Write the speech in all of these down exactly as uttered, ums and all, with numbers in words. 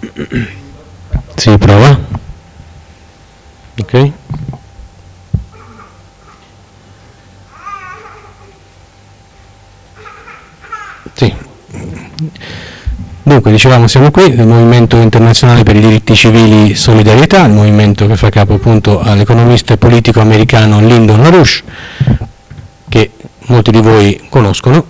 Si prova. Ok. Sì. Dunque, dicevamo, siamo qui, il Movimento Internazionale per i Diritti Civili Solidarietà, il movimento che fa capo appunto all'economista e politico americano Lyndon LaRouche, che molti di voi conoscono.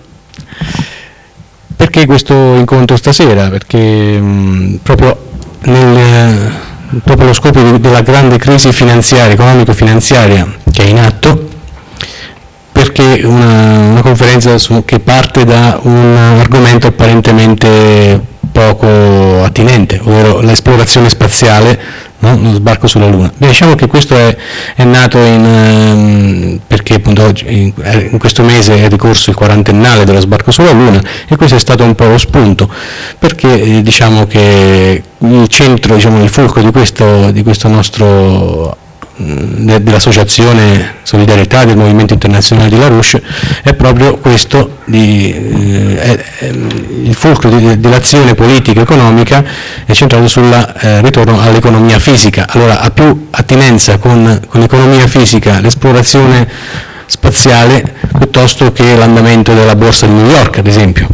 Perché questo incontro stasera? Perché mh, proprio, nel, proprio lo scopo di, della grande crisi finanziaria, economico-finanziaria che è in atto, perché una, una conferenza su, che parte da un argomento apparentemente poco attinente, ovvero l'esplorazione spaziale, no? Lo sbarco sulla Luna. Beh, diciamo che questo è, è nato in, um, perché appunto oggi, in, in questo mese è ricorso il quarantennale dello sbarco sulla Luna, e questo è stato un po' lo spunto, perché eh, diciamo che il centro, diciamo, il fulcro di questo, di questo nostro dell'Associazione Solidarietà del Movimento Internazionale di LaRouche è proprio questo, di, eh, è, è, il fulcro di, dell'azione politica e economica è centrato sul eh, ritorno all'economia fisica. Allora ha più attinenza con, con l'economia fisica l'esplorazione spaziale piuttosto che l'andamento della borsa di New York, ad esempio.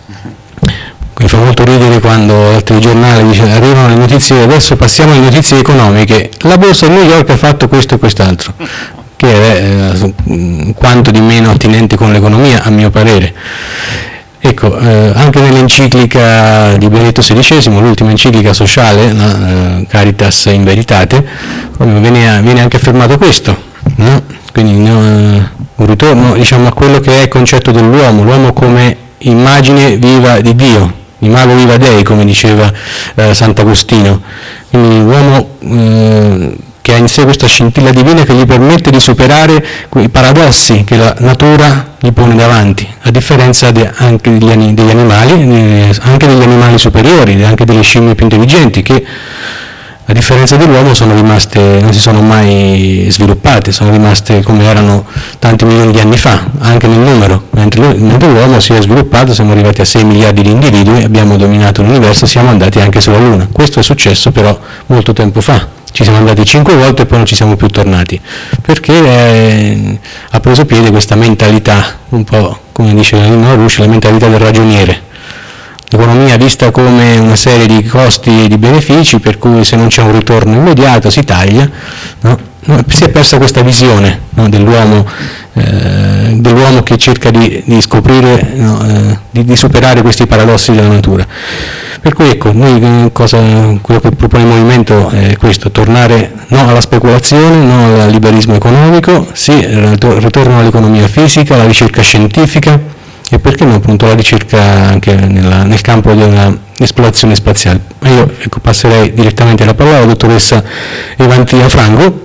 Mi fa molto ridere quando al telegiornale dice arrivano le notizie, adesso passiamo alle notizie economiche, la borsa di New York ha fatto questo e quest'altro, che è eh, quanto di meno attinente con l'economia, a mio parere. Ecco, eh, anche nell'enciclica di Benedetto sedicesimo, l'ultima enciclica sociale, la, eh, Caritas in Veritate, viene, viene anche affermato questo, no? Quindi no, un ritorno, diciamo, a quello che è il concetto dell'uomo, l'uomo come immagine viva di Dio, imago viva Dei, come diceva eh, Sant'Agostino. Quindi l'uomo eh, che ha in sé questa scintilla divina che gli permette di superare quei paradossi che la natura gli pone davanti, a differenza de, anche degli, degli animali, eh, anche degli animali superiori, anche delle scimmie più intelligenti, che a differenza dell'uomo sono rimaste, non si sono mai sviluppate, sono rimaste come erano tanti milioni di anni fa, anche nel numero, mentre, mentre l'uomo si è sviluppato, siamo arrivati a sei miliardi di individui, abbiamo dominato l'universo e siamo andati anche sulla Luna. Questo è successo però molto tempo fa, ci siamo andati cinque volte e poi non ci siamo più tornati, perché eh, ha preso piede questa mentalità, un po' come dice LaRouche, la mentalità del ragioniere. L'economia vista come una serie di costi e di benefici, per cui se non c'è un ritorno immediato si taglia, no? No, si è persa questa visione, no, dell'uomo, eh, dell'uomo che cerca di, di scoprire, no, eh, di, di superare questi paradossi della natura. Per cui ecco, noi cosa, quello che propone il movimento è questo, tornare no alla speculazione, no al liberismo economico, sì, ritorno all'economia fisica, alla ricerca scientifica, e perché no appunto la ricerca anche nella, nel campo dell'esplorazione spaziale. Io ecco, passerei direttamente la parola alla dottoressa Evantia Frango.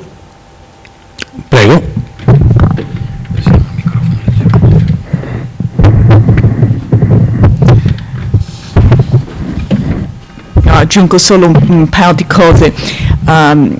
Prego. No, aggiungo solo un, un paio di cose. Um,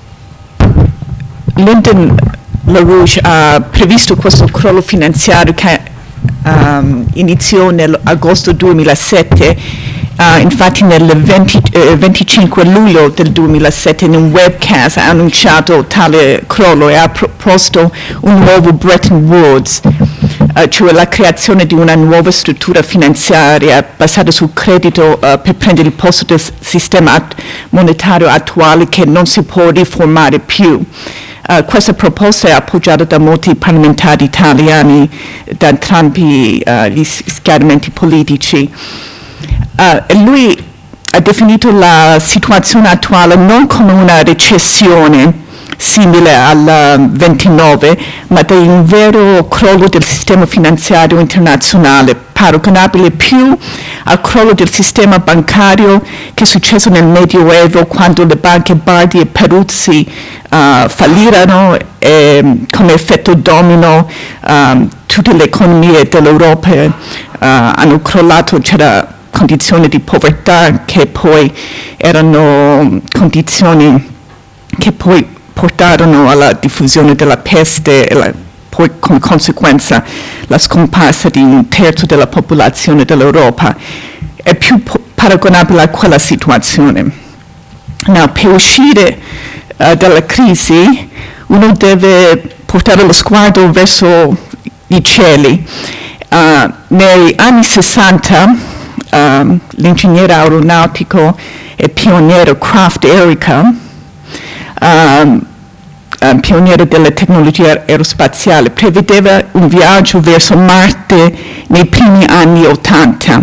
Lyndon LaRouche ha previsto questo crollo finanziario che Um, iniziò nell'agosto duemilasette, uh, infatti nel venti, eh, venticinque luglio del duemilasette in un webcast ha annunciato tale crollo e ha proposto un nuovo Bretton Woods, uh, cioè la creazione di una nuova struttura finanziaria basata sul credito uh, per prendere il posto del sistema at- monetario attuale che non si può riformare più. Uh, questa proposta è appoggiata da molti parlamentari italiani, da entrambi uh, gli schieramenti politici. Uh, e lui ha definito la situazione attuale non come una recessione simile al ventinove, ma di un vero crollo del sistema finanziario internazionale, paragonabile più al crollo del sistema bancario che è successo nel Medioevo, quando le banche Bardi e Peruzzi uh, fallirono e come effetto domino um, tutte le economie dell'Europa uh, hanno crollato. C'era condizioni di povertà che poi erano condizioni che poi portarono alla diffusione della peste e la, poi come conseguenza la scomparsa di un terzo della popolazione dell'Europa. È più, paragonabile a quella situazione. Now, per uscire uh, dalla crisi uno deve portare lo sguardo verso i cieli. Uh, negli anni sessanta um, l'ingegnere aeronautico e pioniere Kraft Erika, um, um, pioniere della tecnologia aerospaziale, prevedeva un viaggio verso Marte nei primi anni ottanta.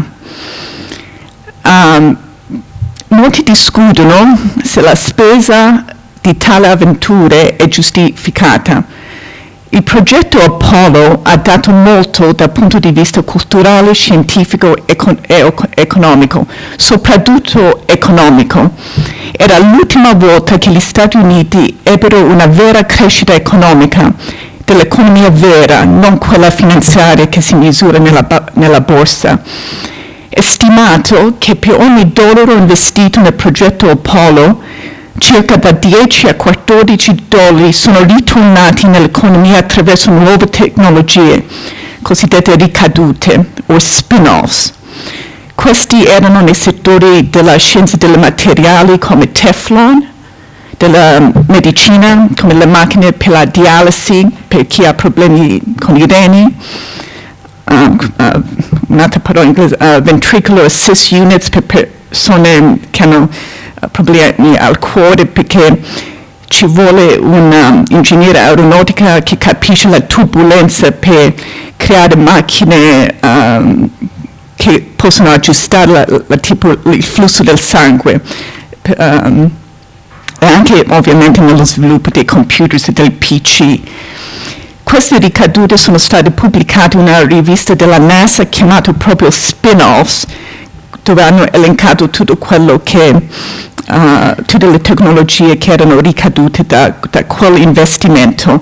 Um, molti discutono se la spesa di tale avventure è giustificata. Il progetto Apollo ha dato molto dal punto di vista culturale, scientifico e economico, soprattutto economico. Era l'ultima volta che gli Stati Uniti ebbero una vera crescita economica, dell'economia vera, non quella finanziaria che si misura nella, nella borsa. È stimato che per ogni dollaro investito nel progetto Apollo, circa da dieci a quattordici dollari sono ritornati nell'economia attraverso nuove tecnologie, cosiddette ricadute o spin-offs. Questi erano nei settori della scienza delle materiali come Teflon, della medicina come le macchine per la dialisi per chi ha problemi con i reni, uh, uh, un'altra parola in inglese, uh, ventricular assist units per persone che hanno problemi al cuore, perché ci vuole un um, ingegnere aeronautica che capisce la turbolenza per creare macchine um, che possono aggiustare la, la tipo, il flusso del sangue, um, e anche ovviamente nello sviluppo dei computer e del P C. Queste ricadute sono state pubblicate in una rivista della NASA chiamata proprio Spin-Offs, dove hanno elencato tutto quello che Uh, tutte le tecnologie che erano ricadute da, da quell'investimento.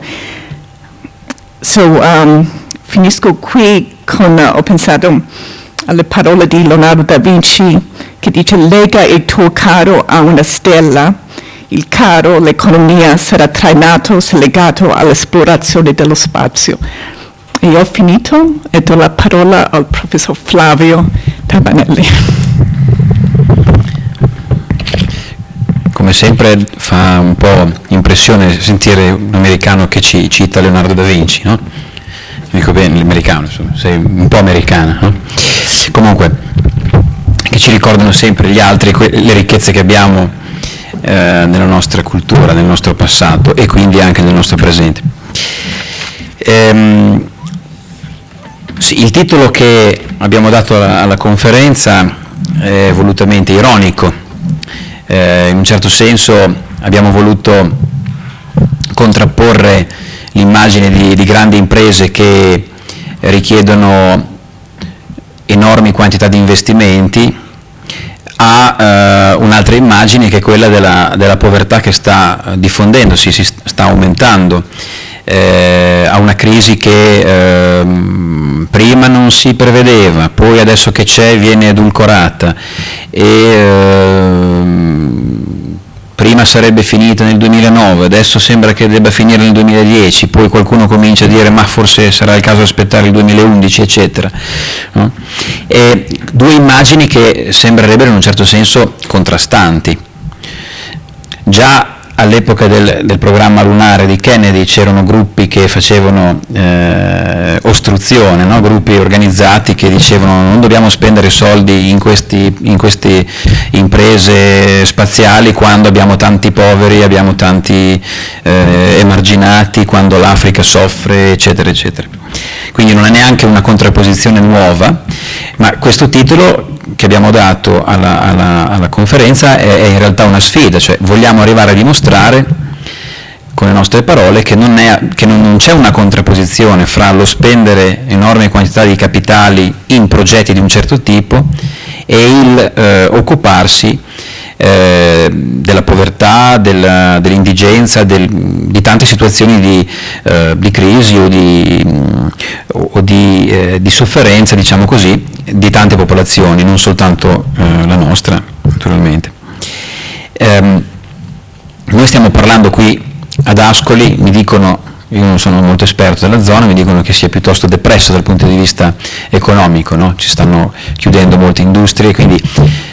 So, um, finisco qui con, uh, ho pensato alle parole di Leonardo da Vinci che dice: lega il tuo caro a una stella, il caro, l'economia, sarà trainato se legato all'esplorazione dello spazio. E ho finito e do la parola al professor Flavio Tabanelli. Come sempre fa un po' impressione sentire un americano che ci cita Leonardo da Vinci, no? Dico bene, l'americano, insomma, sei un po' americana, no? Comunque, che ci ricordano sempre gli altri, le ricchezze che abbiamo eh, nella nostra cultura, nel nostro passato e quindi anche nel nostro presente. Ehm, sì, il titolo che abbiamo dato alla, alla conferenza è volutamente ironico. Eh, in un certo senso abbiamo voluto contrapporre l'immagine di, di grandi imprese che richiedono enormi quantità di investimenti a eh, un'altra immagine che è quella della, della povertà che sta diffondendosi, si sta aumentando, eh, a una crisi che eh, prima non si prevedeva, poi adesso che c'è viene edulcorata e eh, prima sarebbe finita nel duemilanove, adesso sembra che debba finire nel duemiladieci, poi qualcuno comincia a dire ma forse sarà il caso di aspettare il duemilaundici, eccetera. No? E due immagini che sembrerebbero in un certo senso contrastanti. Già all'epoca del, del programma lunare di Kennedy c'erano gruppi che facevano eh, ostruzione, no? Gruppi organizzati che dicevano non dobbiamo spendere soldi in, questi, in queste imprese spaziali quando abbiamo tanti poveri, abbiamo tanti eh, emarginati, quando l'Africa soffre, eccetera, eccetera. Quindi non è neanche una contrapposizione nuova, ma questo titolo che abbiamo dato alla, alla, alla conferenza è, è in realtà una sfida, cioè vogliamo arrivare a dimostrare con le nostre parole che non, è, che non, non c'è una contrapposizione fra lo spendere enormi quantità di capitali in progetti di un certo tipo e il eh, occuparsi eh, della povertà, della, dell'indigenza, del, di tante situazioni di, eh, di crisi o di, o di, eh, di sofferenza, diciamo così, di tante popolazioni, non soltanto eh, la nostra, naturalmente. Ehm, noi stiamo parlando qui ad Ascoli, mi dicono, io non sono molto esperto della zona, mi dicono che sia piuttosto depresso dal punto di vista economico, no? Ci stanno chiudendo molte industrie, quindi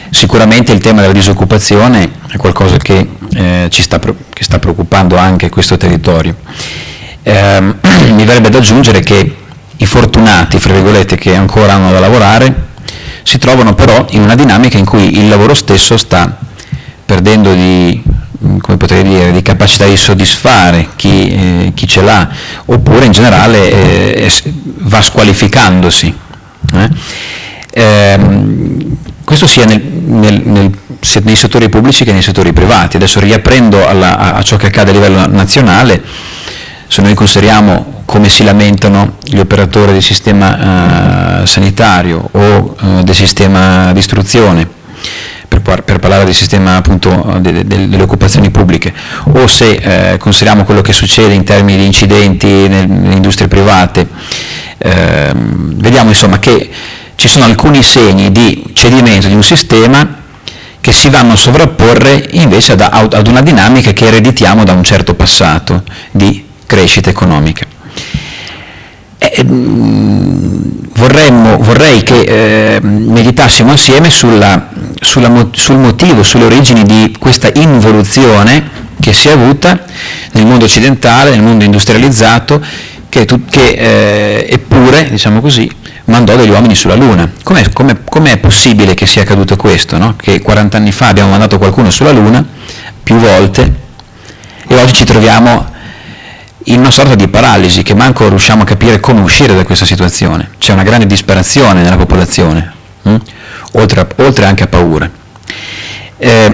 Sicuramente il tema della disoccupazione è qualcosa che, eh, ci sta, che sta preoccupando anche questo territorio. Eh, mi verrebbe da aggiungere che i fortunati, fra virgolette, che ancora hanno da lavorare, si trovano però in una dinamica in cui il lavoro stesso sta perdendo di, come potrei dire, di capacità di soddisfare chi, eh, chi ce l'ha, oppure in generale eh, va squalificandosi. Eh? Eh, questo sia, nel, nel, nel, sia nei settori pubblici che nei settori privati. Adesso riaprendo alla, a, a ciò che accade a livello nazionale, se noi consideriamo come si lamentano gli operatori del sistema eh, sanitario o eh, del sistema di istruzione, per, per parlare del sistema appunto de, de, delle occupazioni pubbliche, o se eh, consideriamo quello che succede in termini di incidenti nel, nelle industrie private, eh, vediamo insomma che ci sono alcuni segni di cedimento di un sistema che si vanno a sovrapporre invece ad, ad una dinamica che ereditiamo da un certo passato di crescita economica. Eh, vorremmo, vorrei che eh, meditassimo assieme sulla, sulla, sul motivo, sulle origini di questa involuzione che si è avuta nel mondo occidentale, nel mondo industrializzato, che, che eh, eppure, diciamo così, mandò degli uomini sulla Luna. Com'è, com'è, com'è possibile che sia accaduto questo? No? Che quaranta anni fa abbiamo mandato qualcuno sulla Luna, più volte, e oggi ci troviamo in una sorta di paralisi, che manco riusciamo a capire come uscire da questa situazione. C'è una grande disperazione nella popolazione, hm? oltre, a, oltre anche a paura. Eh,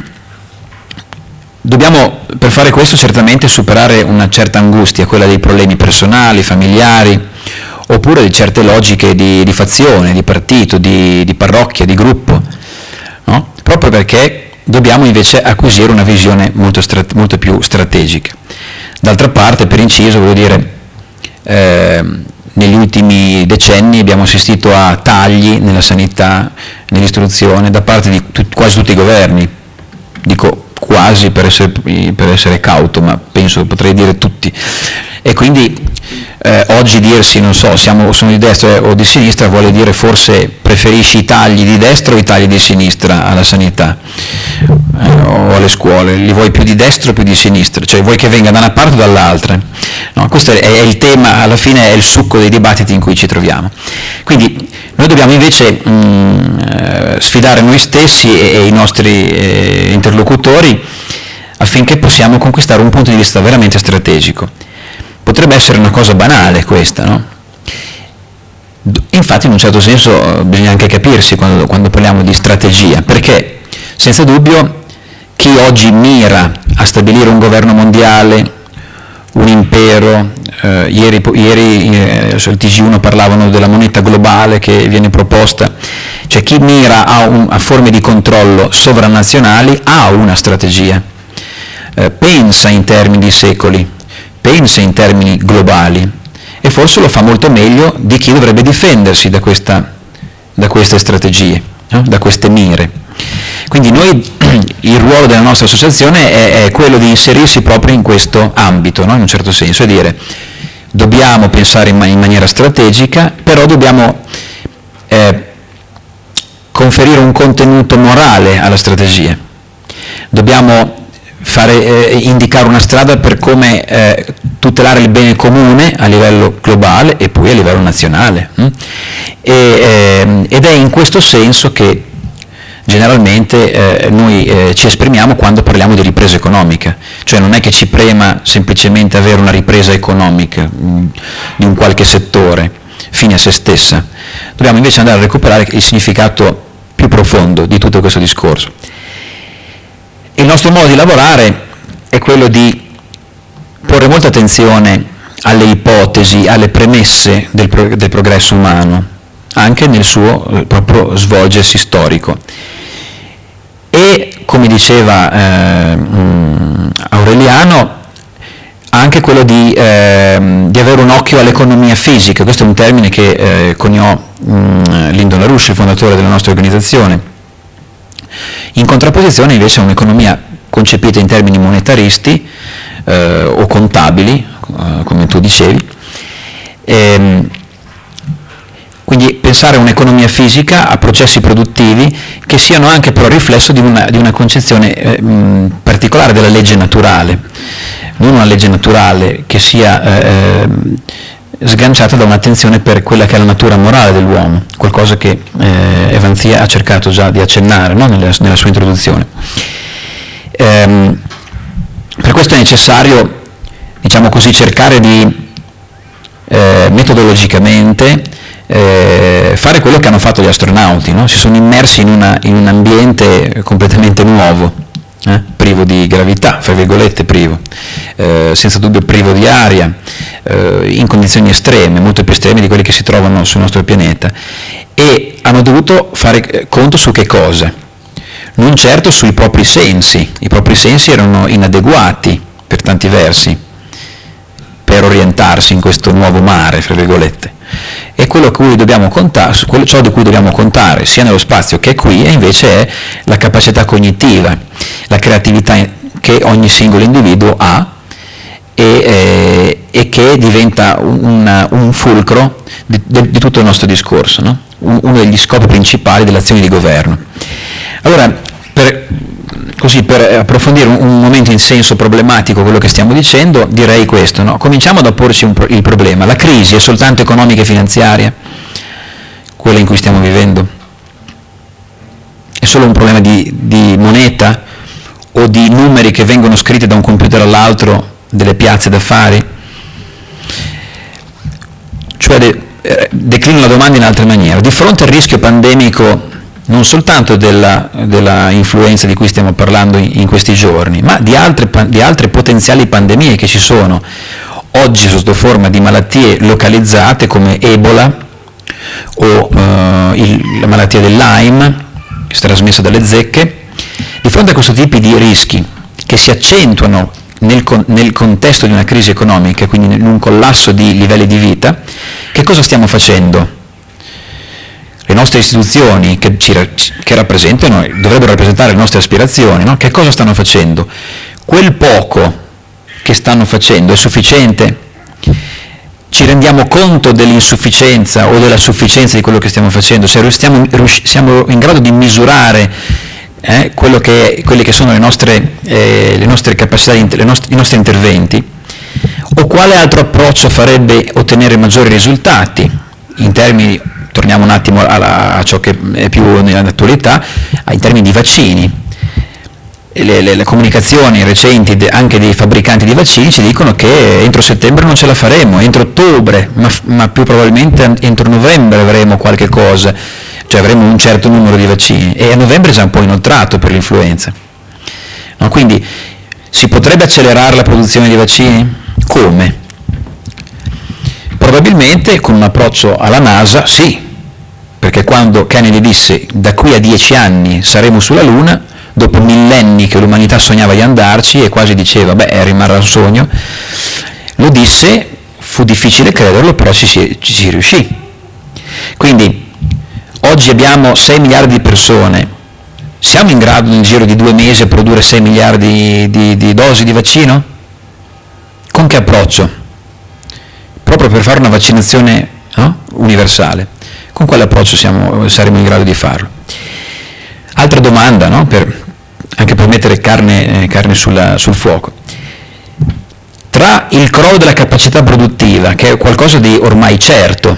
dobbiamo, per fare questo, certamente superare una certa angustia, quella dei problemi personali, familiari, oppure di certe logiche di, di fazione, di partito, di, di parrocchia, di gruppo, no? Proprio perché dobbiamo invece acquisire una visione molto, strat- molto più strategica. D'altra parte, per inciso, voglio dire, eh, negli ultimi decenni abbiamo assistito a tagli nella sanità, nell'istruzione, da parte di tut- quasi tutti i governi. Dico quasi per essere, per essere cauto, ma penso potrei dire tutti. E quindi eh, oggi dirsi, non so, siamo, sono di destra o di sinistra, vuole dire forse preferisci i tagli di destra o i tagli di sinistra alla sanità eh, o alle scuole, li vuoi più di destra o più di sinistra, cioè vuoi che venga da una parte o dall'altra? No, questo è, è il tema, alla fine è il succo dei dibattiti in cui ci troviamo. Quindi noi dobbiamo invece mh, sfidare noi stessi e, e i nostri eh, interlocutori affinché possiamo conquistare un punto di vista veramente strategico. Potrebbe essere una cosa banale questa, no? Infatti in un certo senso bisogna anche capirsi quando, quando parliamo di strategia, perché senza dubbio chi oggi mira a stabilire un governo mondiale, un impero, eh, ieri, ieri eh, sul T G uno parlavano della moneta globale che viene proposta, cioè chi mira a, un, a forme di controllo sovranazionali ha una strategia, eh, pensa in termini di secoli, pensa in termini globali e forse lo fa molto meglio di chi dovrebbe difendersi da, questa, da queste strategie, no? Da queste mire. Quindi noi, il ruolo della nostra associazione è, è quello di inserirsi proprio in questo ambito, no? In un certo senso, è dire dobbiamo pensare in, man- in maniera strategica, però dobbiamo eh, conferire un contenuto morale alla strategia, dobbiamo Fare, eh, indicare una strada per come eh, tutelare il bene comune a livello globale e poi a livello nazionale. Hm? E, eh, ed è in questo senso che generalmente eh, noi eh, ci esprimiamo quando parliamo di ripresa economica, cioè non è che ci prema semplicemente avere una ripresa economica mh, di un qualche settore fine a se stessa, dobbiamo invece andare a recuperare il significato più profondo di tutto questo discorso. Il nostro modo di lavorare è quello di porre molta attenzione alle ipotesi, alle premesse del, pro- del progresso umano, anche nel suo eh, proprio svolgersi storico. E, come diceva eh, Aureliano, anche quello di, eh, di avere un occhio all'economia fisica. Questo è un termine che eh, coniò mh, Lyndon LaRouche, il fondatore della nostra organizzazione, in contrapposizione invece a un'economia concepita in termini monetaristi eh, o contabili, eh, come tu dicevi, ehm, Quindi pensare a un'economia fisica, a processi produttivi che siano anche però riflesso di una, di una concezione eh, mh, particolare della legge naturale, non una legge naturale che sia eh, sganciata da un'attenzione per quella che è la natura morale dell'uomo, qualcosa che eh, Evanzia ha cercato già di accennare, no? nella, nella sua introduzione. Ehm, per questo è necessario, diciamo così, cercare di eh, metodologicamente Eh, fare quello che hanno fatto gli astronauti, no? Si sono immersi in, una, in un ambiente completamente nuovo, eh? privo di gravità, fra virgolette privo, eh, senza dubbio privo di aria, eh, in condizioni estreme, molto più estreme di quelle che si trovano sul nostro pianeta, e hanno dovuto fare conto su che cosa? Non certo sui propri sensi, i propri sensi erano inadeguati per tanti versi per orientarsi in questo nuovo mare, fra virgolette. E quello, cui dobbiamo contare, quello, ciò di cui dobbiamo contare sia nello spazio che qui, e invece è la capacità cognitiva, la creatività che ogni singolo individuo ha e, eh, e che diventa un, un fulcro di, di, di tutto il nostro discorso, no? Un, uno degli scopi principali dell'azione di governo. Allora, per, così, per approfondire un, un momento in senso problematico quello che stiamo dicendo, direi questo, no? Cominciamo ad apporci un, il problema: la crisi è soltanto economica e finanziaria, quella in cui stiamo vivendo? È solo un problema di, di moneta o di numeri che vengono scritti da un computer all'altro delle piazze d'affari? Cioè, de, eh, declino la domanda in altra maniera: di fronte al rischio pandemico non soltanto della, della influenza di cui stiamo parlando in, in questi giorni, ma di altre, di altre potenziali pandemie che ci sono oggi sotto forma di malattie localizzate come Ebola o eh, il, la malattia del Lyme, che si è trasmessa dalle zecche. Di fronte a questo tipo di rischi che si accentuano nel, nel contesto di una crisi economica, quindi in un collasso di livelli di vita, che cosa stiamo facendo? Le nostre istituzioni che, ci, che rappresentano, dovrebbero rappresentare le nostre aspirazioni, no? Che cosa stanno facendo? Quel poco che stanno facendo è sufficiente? Ci rendiamo conto dell'insufficienza o della sufficienza di quello che stiamo facendo? Se stiamo, siamo in grado di misurare eh, quello che, quelle che sono le nostre, eh, le nostre capacità, le nostre, i nostri interventi? O quale altro approccio farebbe ottenere maggiori risultati in termini, torniamo un attimo a, a ciò che è più nell'attualità, in termini di vaccini. Le, le, le comunicazioni recenti de, anche dei fabbricanti di vaccini ci dicono che entro settembre non ce la faremo, entro ottobre, ma, ma più probabilmente entro novembre avremo qualche cosa, cioè avremo un certo numero di vaccini, e a novembre è già un po' inoltrato per l'influenza. No, quindi si potrebbe accelerare la produzione di vaccini? Come? Probabilmente con un approccio alla NASA, sì, perché quando Kennedy disse da qui a dieci anni saremo sulla Luna, dopo millenni che l'umanità sognava di andarci e quasi diceva, beh, rimarrà un sogno, lo disse, fu difficile crederlo, però ci si, ci si riuscì. Quindi oggi abbiamo sei miliardi di persone, siamo in grado nel giro di due mesi a produrre sei miliardi di, di dosi di vaccino? Con che approccio? Proprio per fare una vaccinazione, no? universale. Con quale approccio siamo, saremo in grado di farlo? Altra domanda, no? per, anche per mettere carne, eh, carne sulla, sul fuoco. Tra il crollo della capacità produttiva, che è qualcosa di ormai certo,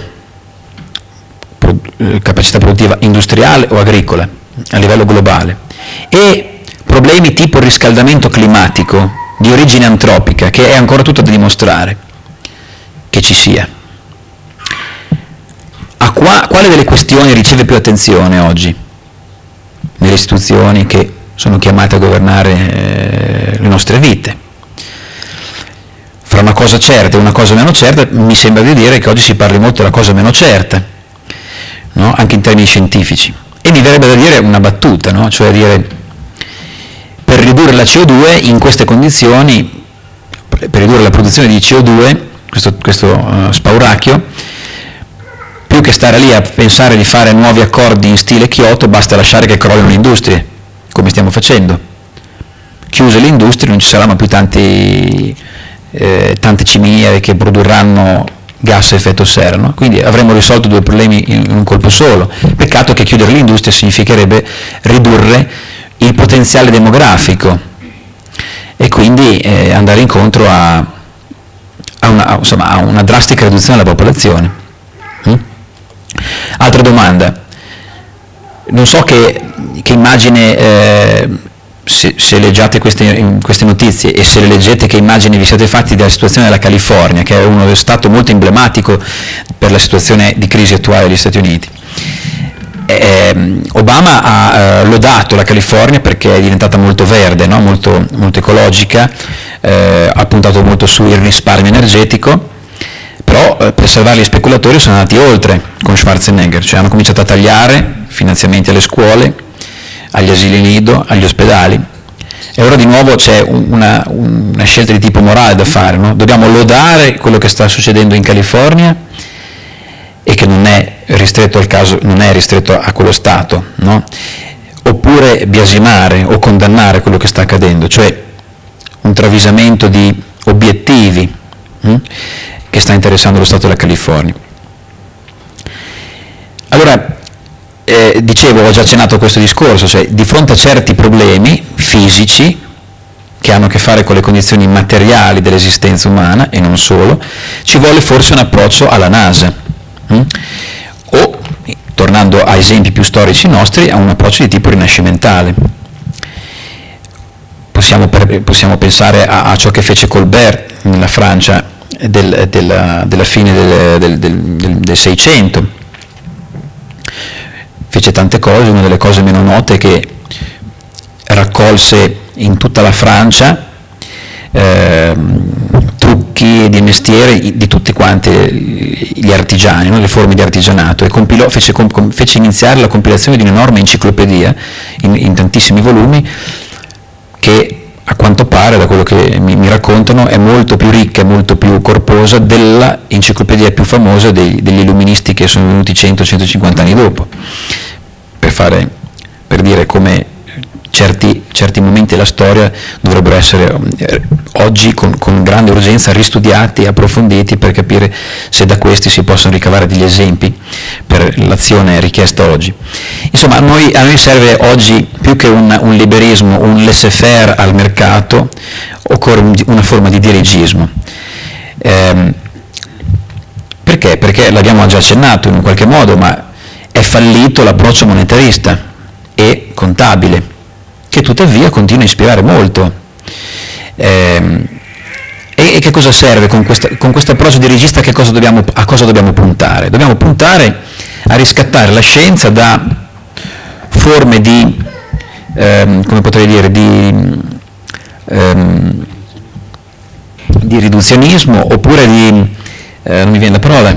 pro, eh, capacità produttiva industriale o agricola a livello globale, e problemi tipo il riscaldamento climatico di origine antropica, che è ancora tutto da dimostrare che ci sia. A qua, quale delle questioni riceve più attenzione oggi nelle istituzioni che sono chiamate a governare eh, le nostre vite? Fra una cosa certa e una cosa meno certa, mi sembra di dire che oggi si parli molto della cosa meno certa, no? Anche in termini scientifici. E mi verrebbe da dire una battuta, no? Cioè dire, per ridurre la C O due in queste condizioni, per ridurre la produzione di C O due, questo, questo uh, spauracchio, più che stare lì a pensare di fare nuovi accordi in stile Kyoto, basta lasciare che crollino le industrie, come stiamo facendo. Chiuse le industrie non ci saranno più tanti, eh, tante ciminiere che produrranno gas a effetto serra, no? Quindi avremmo risolto due problemi in un colpo solo. Peccato che chiudere l'industria significherebbe ridurre il potenziale demografico e quindi eh, andare incontro a, a, una, insomma, a una drastica riduzione della popolazione. Mm? Altra domanda, non so che, che immagine, eh, se, se leggiate queste, queste notizie e se le leggete, che immagini vi siete fatti della situazione della California, che è uno stato molto emblematico per la situazione di crisi attuale degli Stati Uniti. Eh, Obama ha eh, lodato la California perché è diventata molto verde, no? molto, molto ecologica, eh, ha puntato molto sul risparmio energetico, però eh, per salvare gli speculatori sono andati oltre con Schwarzenegger, cioè hanno cominciato a tagliare finanziamenti alle scuole, agli asili nido, agli ospedali, e ora di nuovo c'è una, una scelta di tipo morale da fare, no? Dobbiamo lodare quello che sta succedendo in California e che non è ristretto al caso, non è ristretto a quello Stato, no? Oppure biasimare o condannare quello che sta accadendo, cioè un travisamento di obiettivi hm, che sta interessando lo Stato della California. Allora, eh, dicevo, ho già accennato a questo discorso, cioè di fronte a certi problemi fisici che hanno a che fare con le condizioni materiali dell'esistenza umana e non solo, ci vuole forse un approccio alla NASA. Mm? O, tornando a esempi più storici nostri, a un approccio di tipo rinascimentale. Possiamo, per, possiamo pensare a, a ciò che fece Colbert nella Francia del, della, della fine del, del, del, del, del Seicento. Fece tante cose, una delle cose meno note è che raccolse in tutta la Francia eh, trucchi di mestiere di tutti quanti gli artigiani, no? Le forme di artigianato, e compilò, fece, com, fece iniziare la compilazione di un'enorme enciclopedia in, in tantissimi volumi che a quanto pare, da quello che mi, mi raccontano, è molto più ricca e molto più corposa della enciclopedia più famosa dei, degli illuministi che sono venuti cento centocinquanta anni dopo, per, fare, per dire come certi, certi momenti della storia dovrebbero essere eh, oggi con, con grande urgenza ristudiati e approfonditi per capire se da questi si possono ricavare degli esempi per l'azione richiesta oggi. Insomma, a noi, a noi serve oggi più che un, un liberismo, un laissez-faire al mercato, occorre un, una forma di dirigismo. Eh, perché? Perché l'abbiamo già accennato in qualche modo, ma è fallito l'approccio monetarista e contabile, che tuttavia continua a ispirare molto. Eh, e, e che cosa serve con, questa, con questo approccio dirigista? Che cosa dobbiamo, a cosa dobbiamo puntare? Dobbiamo puntare a riscattare la scienza da forme di, ehm, come potrei dire, di, ehm, di riduzionismo, oppure di, eh, non mi viene la parola,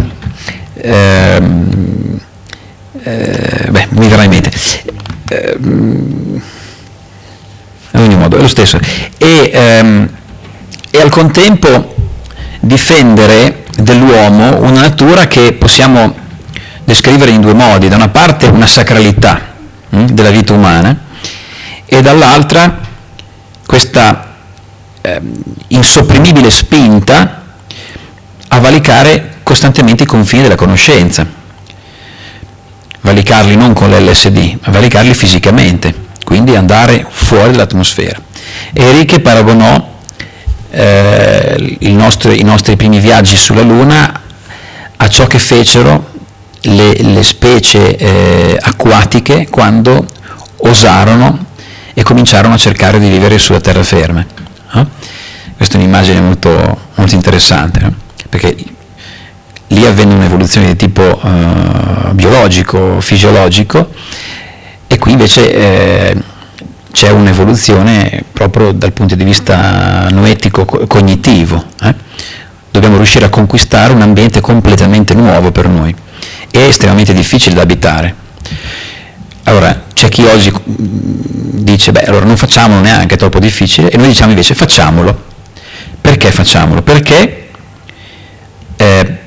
ehm, eh, beh, mi verrà in mente, ehm, in ogni modo è lo stesso, e, ehm, e al contempo difendere dell'uomo una natura che possiamo descrivere in due modi: da una parte una sacralità mh, della vita umana, e dall'altra questa eh, insopprimibile spinta a valicare costantemente i confini della conoscenza, valicarli non con l'L S D, ma valicarli fisicamente, quindi andare fuori dall'atmosfera. Enrique paragonò eh, il nostro, i nostri primi viaggi sulla Luna a ciò che fecero le, le specie eh, acquatiche quando osarono e cominciarono a cercare di vivere sulla terraferma. Eh? Questa è un'immagine molto, molto interessante, no? Perché lì avvenne un'evoluzione di tipo eh, biologico, fisiologico, e qui invece eh, c'è un'evoluzione proprio dal punto di vista noetico, cognitivo. Eh? Dobbiamo riuscire a conquistare un ambiente completamente nuovo per noi e estremamente difficile da abitare. Allora, c'è chi oggi dice, beh, allora non facciamolo neanche, è troppo difficile, e noi diciamo invece facciamolo. Perché facciamolo? Perché eh,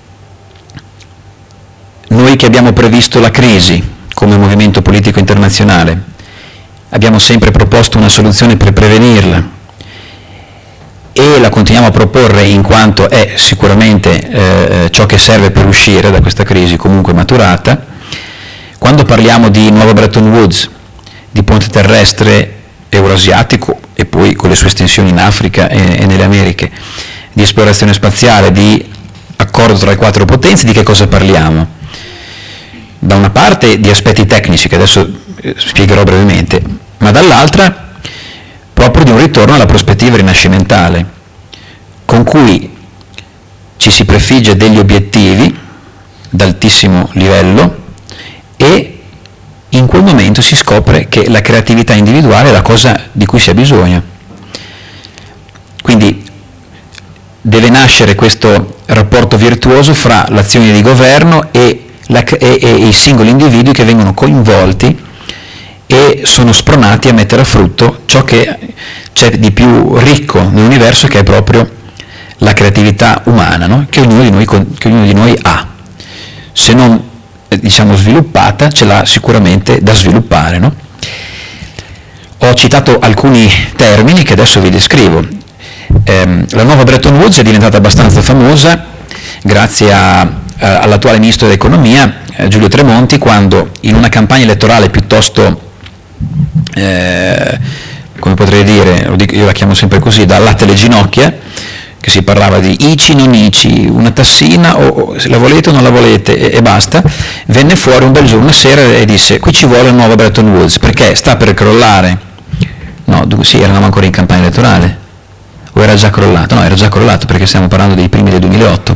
noi che abbiamo previsto la crisi come movimento politico internazionale, abbiamo sempre proposto una soluzione per prevenirla, e la continuiamo a proporre in quanto è sicuramente eh, ciò che serve per uscire da questa crisi comunque maturata. Quando parliamo di nuovo Bretton Woods, di ponte terrestre euroasiatico e poi con le sue estensioni in Africa e, e nelle Americhe, di esplorazione spaziale, di accordo tra le quattro potenze, di che cosa parliamo? Da una parte di aspetti tecnici che adesso spiegherò brevemente, ma dall'altra proprio di un ritorno alla prospettiva rinascimentale, con cui ci si prefigge degli obiettivi d'altissimo livello e in quel momento si scopre che la creatività individuale è la cosa di cui si ha bisogno. Quindi deve nascere questo rapporto virtuoso fra l'azione di governo e, la, e, e i singoli individui che vengono coinvolti e sono spronati a mettere a frutto ciò che c'è di più ricco nell'universo, che è proprio la creatività umana, no? che, ognuno di noi, che ognuno di noi ha. Se non diciamo sviluppata, ce l'ha sicuramente da sviluppare. No? Ho citato alcuni termini che adesso vi descrivo. Eh, la nuova Bretton Woods è diventata abbastanza famosa grazie a, a, all'attuale ministro dell'economia, eh, Giulio Tremonti, quando in una campagna elettorale piuttosto Eh, come potrei dire, lo dico, io la chiamo sempre così, da latte alle ginocchia, che si parlava di ici non ici, una tassina o, o se la volete o non la volete e, e basta, venne fuori un bel giorno, una sera, e disse: qui ci vuole un nuovo Bretton Woods perché sta per crollare. No, sì, eravamo ancora in campagna elettorale, o era già crollato? No, era già crollato perché stiamo parlando dei primi del duemilaotto.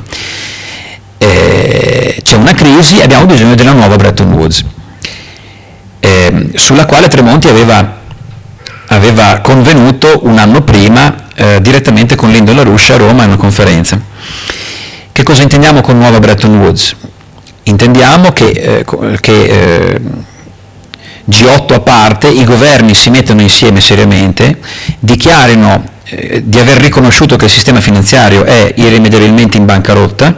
Eh, c'è una crisi e abbiamo bisogno della nuova Bretton Woods. Eh, sulla quale Tremonti aveva, aveva convenuto un anno prima eh, direttamente con Lyndon LaRouche a Roma in una conferenza. Che cosa intendiamo con nuova Bretton Woods? Intendiamo che, eh, che eh, G otto a parte, i governi si mettano insieme seriamente, dichiarino eh, di aver riconosciuto che il sistema finanziario è irrimediabilmente in bancarotta,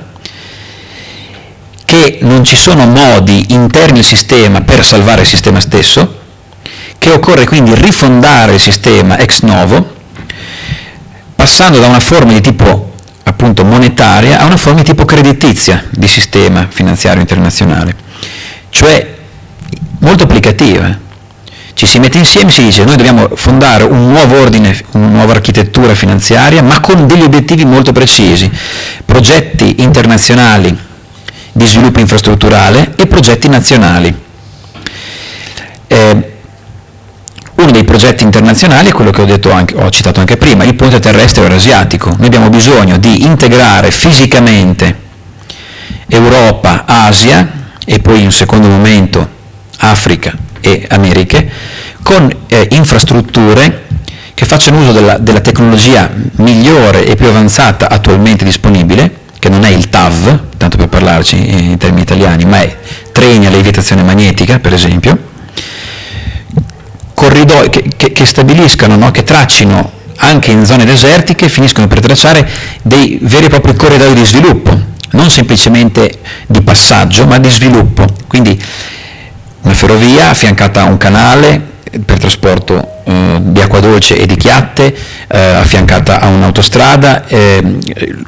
che non ci sono modi interni al sistema per salvare il sistema stesso, che occorre quindi rifondare il sistema ex novo, passando da una forma di tipo appunto monetaria a una forma di tipo creditizia di sistema finanziario internazionale, cioè molto applicativa. Ci si mette insieme e si dice: noi dobbiamo fondare un nuovo ordine, una nuova architettura finanziaria, ma con degli obiettivi molto precisi, progetti internazionali di sviluppo infrastrutturale e progetti nazionali. Eh, uno dei progetti internazionali è quello che ho, detto anche, ho citato anche prima, il ponte terrestre eurasiatico. Noi abbiamo bisogno di integrare fisicamente Europa, Asia e poi in un secondo momento Africa e Americhe con eh, infrastrutture che facciano uso della, della tecnologia migliore e più avanzata attualmente disponibile, che non è il T A V, tanto per parlarci in termini italiani, ma è treni a lievitazione magnetica, per esempio, corridoi che, che, che stabiliscano, no? che traccino anche in zone desertiche, finiscono per tracciare dei veri e propri corridoi di sviluppo, non semplicemente di passaggio, ma di sviluppo. Quindi una ferrovia affiancata a un canale per trasporto eh, di acqua dolce e di chiatte, eh, affiancata a un'autostrada, eh,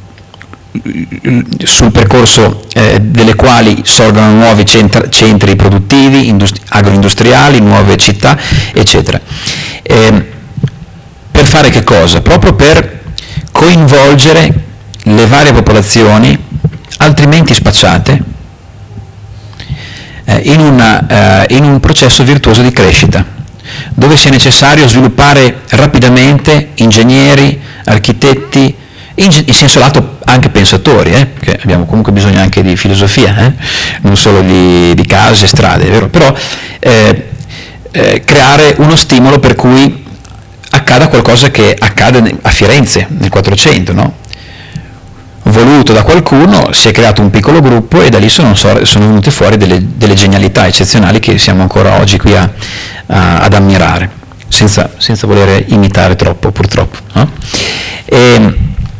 sul percorso eh, delle quali sorgono nuovi centra, centri produttivi, industri- agroindustriali, nuove città, eccetera. Eh, per fare che cosa? Proprio per coinvolgere le varie popolazioni altrimenti spacciate eh, in, una, eh, in un processo virtuoso di crescita, dove sia necessario sviluppare rapidamente ingegneri, architetti, in, in senso lato anche pensatori, eh, perché abbiamo comunque bisogno anche di filosofia, eh, non solo di, di case, strade, è vero? Però eh, eh, creare uno stimolo per cui accada qualcosa che accade a Firenze nel quattrocento, no? Voluto da qualcuno, si è creato un piccolo gruppo e da lì sono, sono venute fuori delle, delle genialità eccezionali che siamo ancora oggi qui a, a, ad ammirare, senza, senza voler imitare troppo, purtroppo. No? E,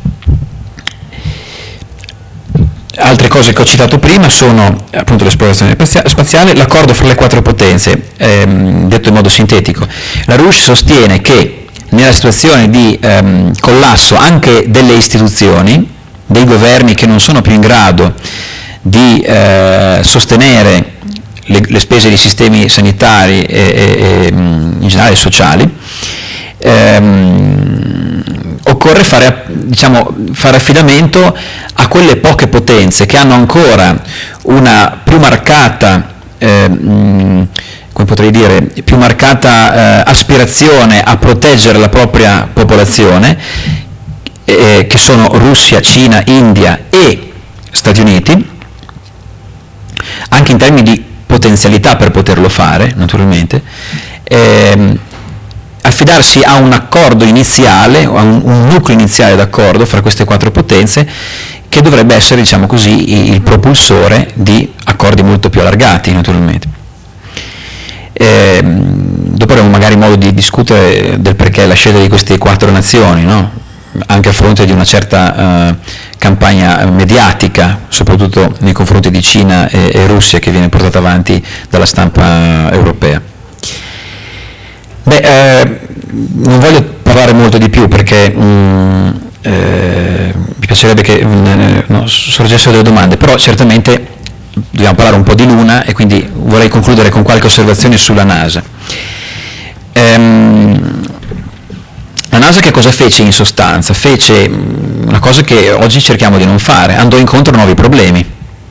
altre cose che ho citato prima sono appunto l'esplorazione spaziale, l'accordo fra le quattro potenze, ehm, detto in modo sintetico. LaRouche sostiene che nella situazione di ehm, collasso anche delle istituzioni, dei governi che non sono più in grado di eh, sostenere le, le spese dei sistemi sanitari e, e, e in generale sociali, ehm, occorre fare, diciamo, fare affidamento a quelle poche potenze che hanno ancora una più marcata, eh, come potrei dire, più marcata eh, aspirazione a proteggere la propria popolazione, eh, che sono Russia, Cina, India e Stati Uniti, anche in termini di potenzialità per poterlo fare, naturalmente, ehm, affidarsi a un accordo iniziale, a un, un nucleo iniziale d'accordo fra queste quattro potenze, che dovrebbe essere, diciamo così, il propulsore di accordi molto più allargati, naturalmente. Ehm, dopo avremo magari modo di discutere del perché la scelta di queste quattro nazioni, no? Anche a fronte di una certa uh, campagna mediatica, soprattutto nei confronti di Cina e, e Russia, che viene portata avanti dalla stampa europea. Beh, eh, non voglio parlare molto di più perché mh, eh, mi piacerebbe che mh, no, sorgessero delle domande, però certamente dobbiamo parlare un po' di Luna e quindi vorrei concludere con qualche osservazione sulla NASA. Ehm, La NASA che cosa fece in sostanza? Fece una cosa che oggi cerchiamo di non fare, andò incontro a nuovi problemi.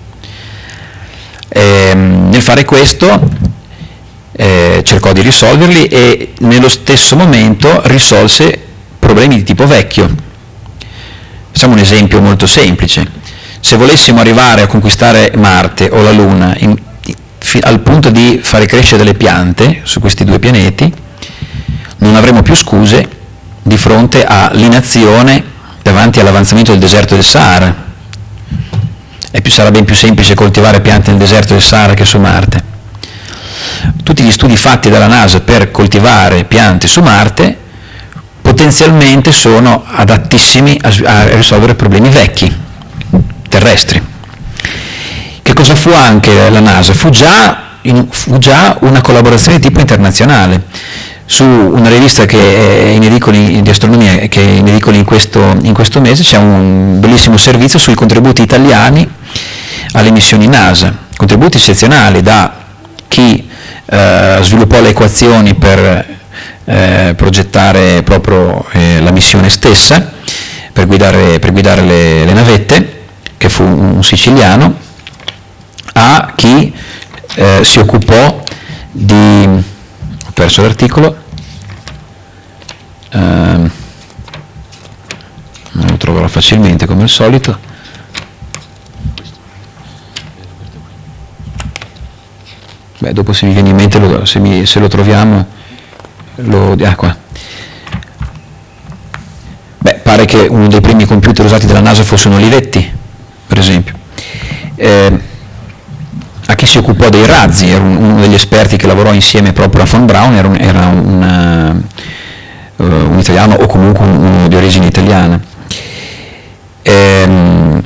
E, nel fare questo eh, cercò di risolverli e nello stesso momento risolse problemi di tipo vecchio. Facciamo un esempio molto semplice. Se volessimo arrivare a conquistare Marte o la Luna in, fi, al punto di fare crescere delle piante su questi due pianeti, non avremo più scuse di fronte all'inazione davanti all'avanzamento del deserto del Sahara. E più, sarà ben più semplice coltivare piante nel deserto del Sahara che su Marte. Tutti gli studi fatti dalla NASA per coltivare piante su Marte potenzialmente sono adattissimi a, a risolvere problemi vecchi, terrestri. Che cosa fu anche la NASA? Fu già, in, fu già una collaborazione di tipo internazionale. Su una rivista che è in edicoli di astronomia, che è in edicoli in questo, in questo mese, c'è un bellissimo servizio sui contributi italiani alle missioni NASA, contributi eccezionali da chi eh, sviluppò le equazioni per eh, progettare proprio eh, la missione stessa, per guidare, per guidare le, le navette, che fu un siciliano, a chi eh, si occupò di... ho perso l'articolo, eh, non lo troverò facilmente come al solito. Beh, dopo se mi viene in mente, lo, se, mi, se lo troviamo, lo, ah, qua. Beh, pare che uno dei primi computer usati dalla NASA fosse un Olivetti, per esempio. Eh, a chi si occupò dei razzi, era uno degli esperti che lavorò insieme proprio a von Braun, era un, era un, uh, un italiano o comunque uno di origine italiana. Ehm,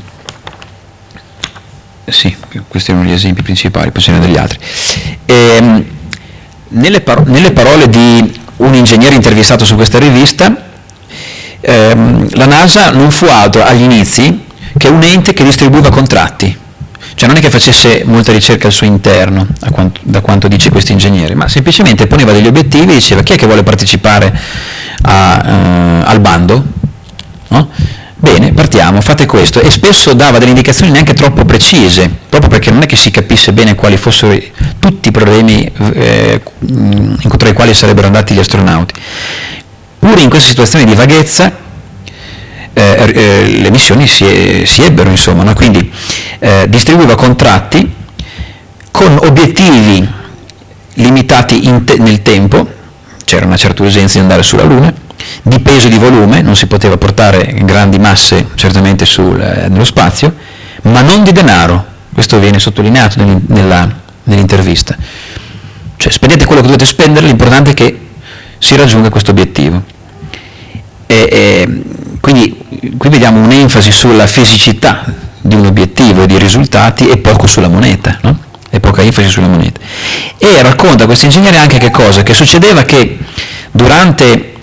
sì, questi erano gli esempi principali, poi ce ne sono degli altri. Ehm, nelle, paro- nelle parole di un ingegnere intervistato su questa rivista, ehm, la NASA non fu altro agli inizi che un ente che distribuiva contratti. Cioè non è che facesse molta ricerca al suo interno, a quanto, da quanto dice questo ingegnere, ma semplicemente poneva degli obiettivi e diceva chi è che vuole partecipare a, uh, al bando? No? Bene, partiamo, fate questo. E spesso dava delle indicazioni neanche troppo precise, proprio perché non è che si capisse bene quali fossero tutti i problemi eh, incontro ai quali sarebbero andati gli astronauti. Pure in questa situazione di vaghezza, Eh, eh, le missioni si, si ebbero, insomma, no? Quindi eh, distribuiva contratti con obiettivi limitati in te- nel tempo, c'era una certa urgenza di andare sulla Luna, di peso e di volume, non si poteva portare grandi masse certamente sul, eh, nello spazio, ma non di denaro, questo viene sottolineato nel, nella, nell'intervista. Cioè spendete quello che dovete spendere, l'importante è che si raggiunga questo obiettivo. E, e, quindi qui vediamo un'enfasi sulla fisicità di un obiettivo e di risultati e poco sulla moneta, no? E poca enfasi sulla moneta. E racconta questo ingegnere anche che cosa? Che succedeva che durante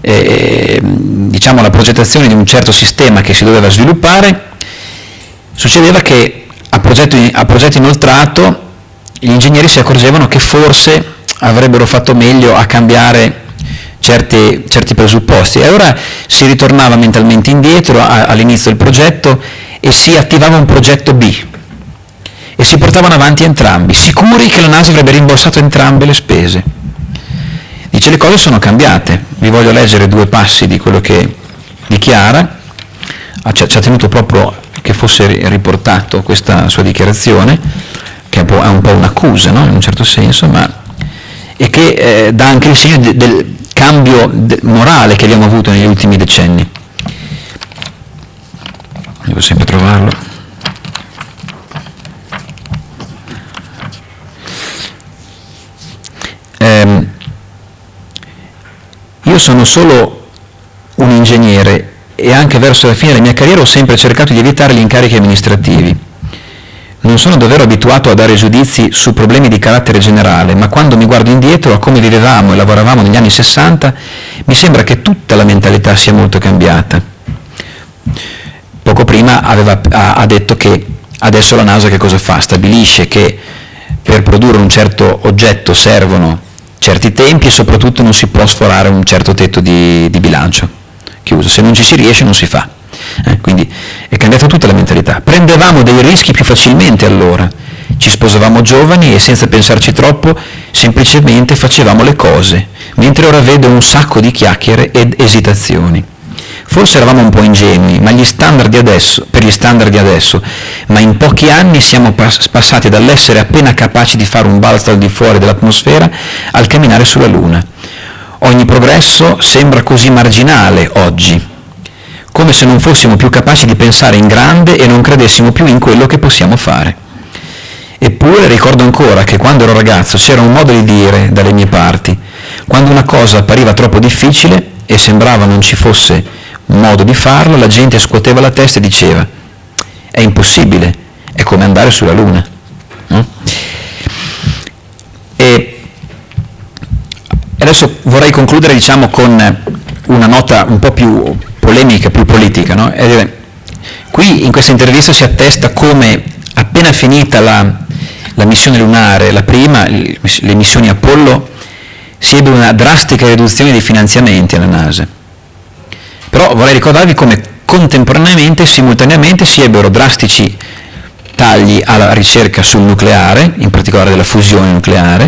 eh, diciamo la progettazione di un certo sistema che si doveva sviluppare, succedeva che a progetto, a progetto inoltrato gli ingegneri si accorgevano che forse avrebbero fatto meglio a cambiare certi, certi presupposti, e allora si ritornava mentalmente indietro a, all'inizio del progetto e si attivava un progetto B e si portavano avanti entrambi, sicuri che la NASA avrebbe rimborsato entrambe le spese. Dice: le cose sono cambiate. Vi voglio leggere due passi di quello che dichiara. Ci ha tenuto proprio che fosse riportato questa sua dichiarazione, che è un po' un'accusa, no? In un certo senso, ma e che eh, dà anche il segno de, del cambio de, morale che abbiamo avuto negli ultimi decenni. Devo sempre trovarlo. Eh, io sono solo un ingegnere e anche verso la fine della mia carriera ho sempre cercato di evitare gli incarichi amministrativi. Non sono davvero abituato a dare giudizi su problemi di carattere generale, ma quando mi guardo indietro a come vivevamo e lavoravamo negli anni sessanta, mi sembra che tutta la mentalità sia molto cambiata. Poco prima aveva, ha, ha detto che adesso la NASA che cosa fa? Stabilisce che per produrre un certo oggetto servono certi tempi e soprattutto non si può sforare un certo tetto di, di bilancio chiuso. Se non ci si riesce non si fa. Eh, quindi è cambiata tutta la mentalità. Prendevamo dei rischi più facilmente allora, ci sposavamo giovani e senza pensarci troppo semplicemente facevamo le cose, mentre ora vedo un sacco di chiacchiere ed esitazioni. Forse eravamo un po' ingenui, ma gli standard di adesso, per gli standard di adesso, ma in pochi anni siamo pass- passati dall'essere appena capaci di fare un balzo al di fuori dell'atmosfera al camminare sulla Luna. Ogni progresso sembra così marginale oggi, come se non fossimo più capaci di pensare in grande e non credessimo più in quello che possiamo fare. Eppure ricordo ancora che quando ero ragazzo c'era un modo di dire dalle mie parti: quando una cosa appariva troppo difficile e sembrava non ci fosse modo di farlo, la gente scuoteva la testa e diceva: è impossibile, è come andare sulla Luna. No? E adesso vorrei concludere, diciamo, con una nota un po' più polemica, più politica, no? E qui in questa intervista si attesta come appena finita la, la missione lunare, la prima, le missioni Apollo, si ebbe una drastica riduzione dei finanziamenti alla NASA. Però vorrei ricordarvi come contemporaneamente e simultaneamente si ebbero drastici tagli alla ricerca sul nucleare, in particolare della fusione nucleare,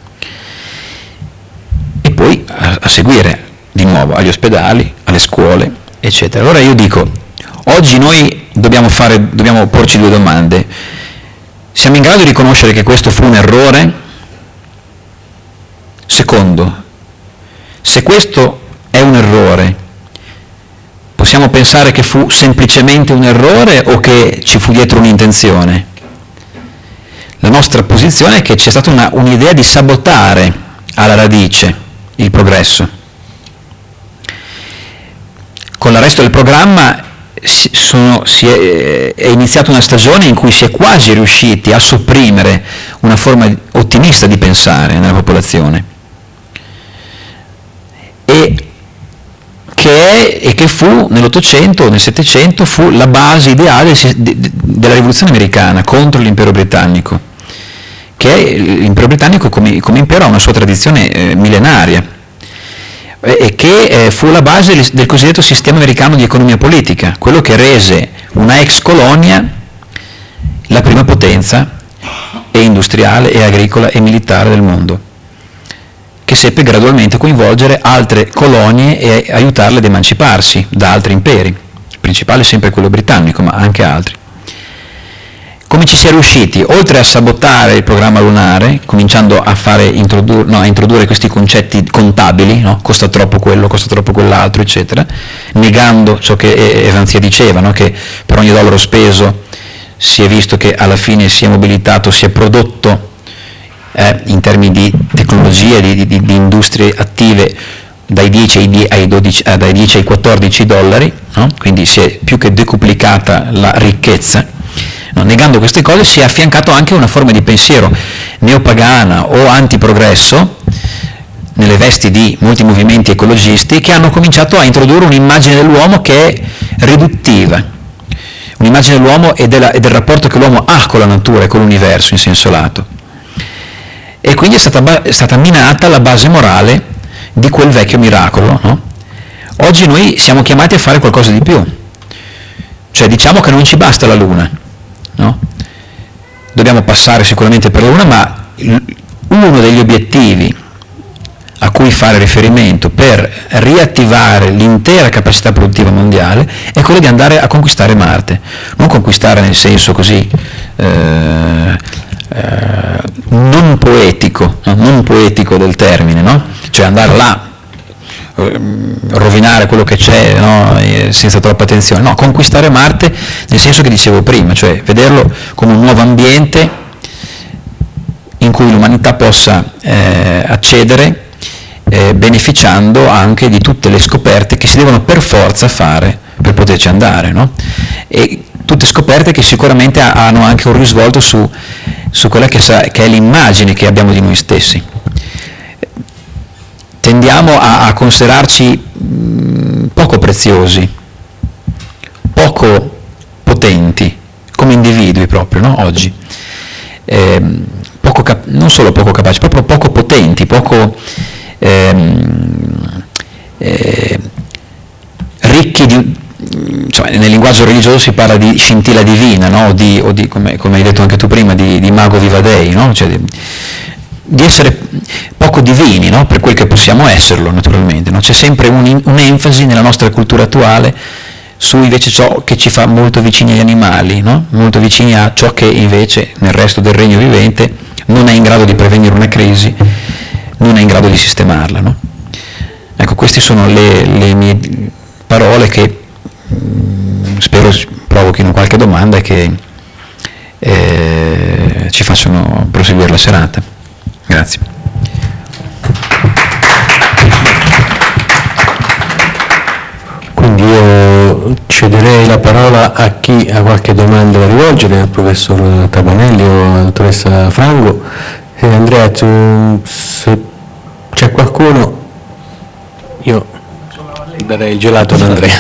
e poi a, a seguire di nuovo agli ospedali, alle scuole, eccetera. Allora io dico, oggi noi dobbiamo, fare, dobbiamo porci due domande. Siamo in grado di riconoscere che questo fu un errore? Secondo, se questo è un errore, possiamo pensare che fu semplicemente un errore o che ci fu dietro un'intenzione? La nostra posizione è che c'è stata una, un'idea di sabotare alla radice il progresso. Con l'arresto del programma si, sono, si è, è iniziata una stagione in cui si è quasi riusciti a sopprimere una forma ottimista di pensare nella popolazione, e che è e che fu nell'Ottocento o nel Settecento fu la base ideale della rivoluzione americana contro l'impero britannico, che è, l'impero britannico come, come impero ha una sua tradizione eh, millenaria, e che eh, fu la base del cosiddetto sistema americano di economia politica, quello che rese una ex colonia la prima potenza e industriale e agricola e militare del mondo, che seppe gradualmente coinvolgere altre colonie e aiutarle ad emanciparsi da altri imperi, il principale è sempre quello britannico, ma anche altri. Come ci si è riusciti? Oltre a sabotare il programma lunare, cominciando a, fare, introdur- no, a introdurre questi concetti contabili, no? Costa troppo quello, costa troppo quell'altro, eccetera, negando ciò che Evanzia diceva, no? Che per ogni dollaro speso si è visto che alla fine si è mobilitato, si è prodotto eh, in termini di tecnologie, di, di, di industrie attive, dai dieci ai, ai, dodici, eh, dai dieci ai quattordici dollari, no? Quindi si è più che decuplicata la ricchezza. No, negando queste cose si è affiancato anche una forma di pensiero neopagana o antiprogresso, nelle vesti di molti movimenti ecologisti, che hanno cominciato a introdurre un'immagine dell'uomo che è riduttiva, un'immagine dell'uomo e, della, e del rapporto che l'uomo ha con la natura e con l'universo in senso lato. E quindi è stata, è stata minata la base morale di quel vecchio miracolo, no? Oggi noi siamo chiamati a fare qualcosa di più, cioè diciamo che non ci basta la Luna, no? Dobbiamo passare sicuramente per la Luna, ma uno degli obiettivi a cui fare riferimento per riattivare l'intera capacità produttiva mondiale è quello di andare a conquistare Marte, non conquistare nel senso così eh, eh, non poetico, no? non poetico del termine, no? Cioè andare là, eh, rovinare quello che c'è, no? eh, senza troppa attenzione, no, conquistare Marte nel senso che dicevo prima, cioè vederlo come un nuovo ambiente in cui l'umanità possa eh, accedere, Eh, beneficiando anche di tutte le scoperte che si devono per forza fare per poterci andare, no? E tutte scoperte che sicuramente ha, hanno anche un risvolto su, su quella che, sa, che è l'immagine che abbiamo di noi stessi. Tendiamo a, a considerarci mh, poco preziosi, poco potenti, come individui proprio, no? Oggi. Eh, poco cap- non solo poco capaci, proprio poco potenti, poco Eh, eh, ricchi di, cioè, nel linguaggio religioso si parla di scintilla divina, no? o di, o di come, come hai detto anche tu prima, di, di mago viva dei, no? Cioè di, di essere poco divini, no? Per quel che possiamo esserlo naturalmente, no? C'è sempre un, un'enfasi nella nostra cultura attuale su invece ciò che ci fa molto vicini agli animali, no? Molto vicini a ciò che invece nel resto del regno vivente non è in grado di prevenire una crisi, non è in grado di sistemarla, no? Ecco, queste sono le, le mie parole che mh, spero provochino qualche domanda e che eh, ci facciano proseguire la serata. Grazie. Quindi io cederei la parola a chi ha qualche domanda da rivolgere, al professor Tabanelli o alla dottoressa Frango. Eh, Andrea, tu, se c'è qualcuno, io darei il gelato ad Andrea.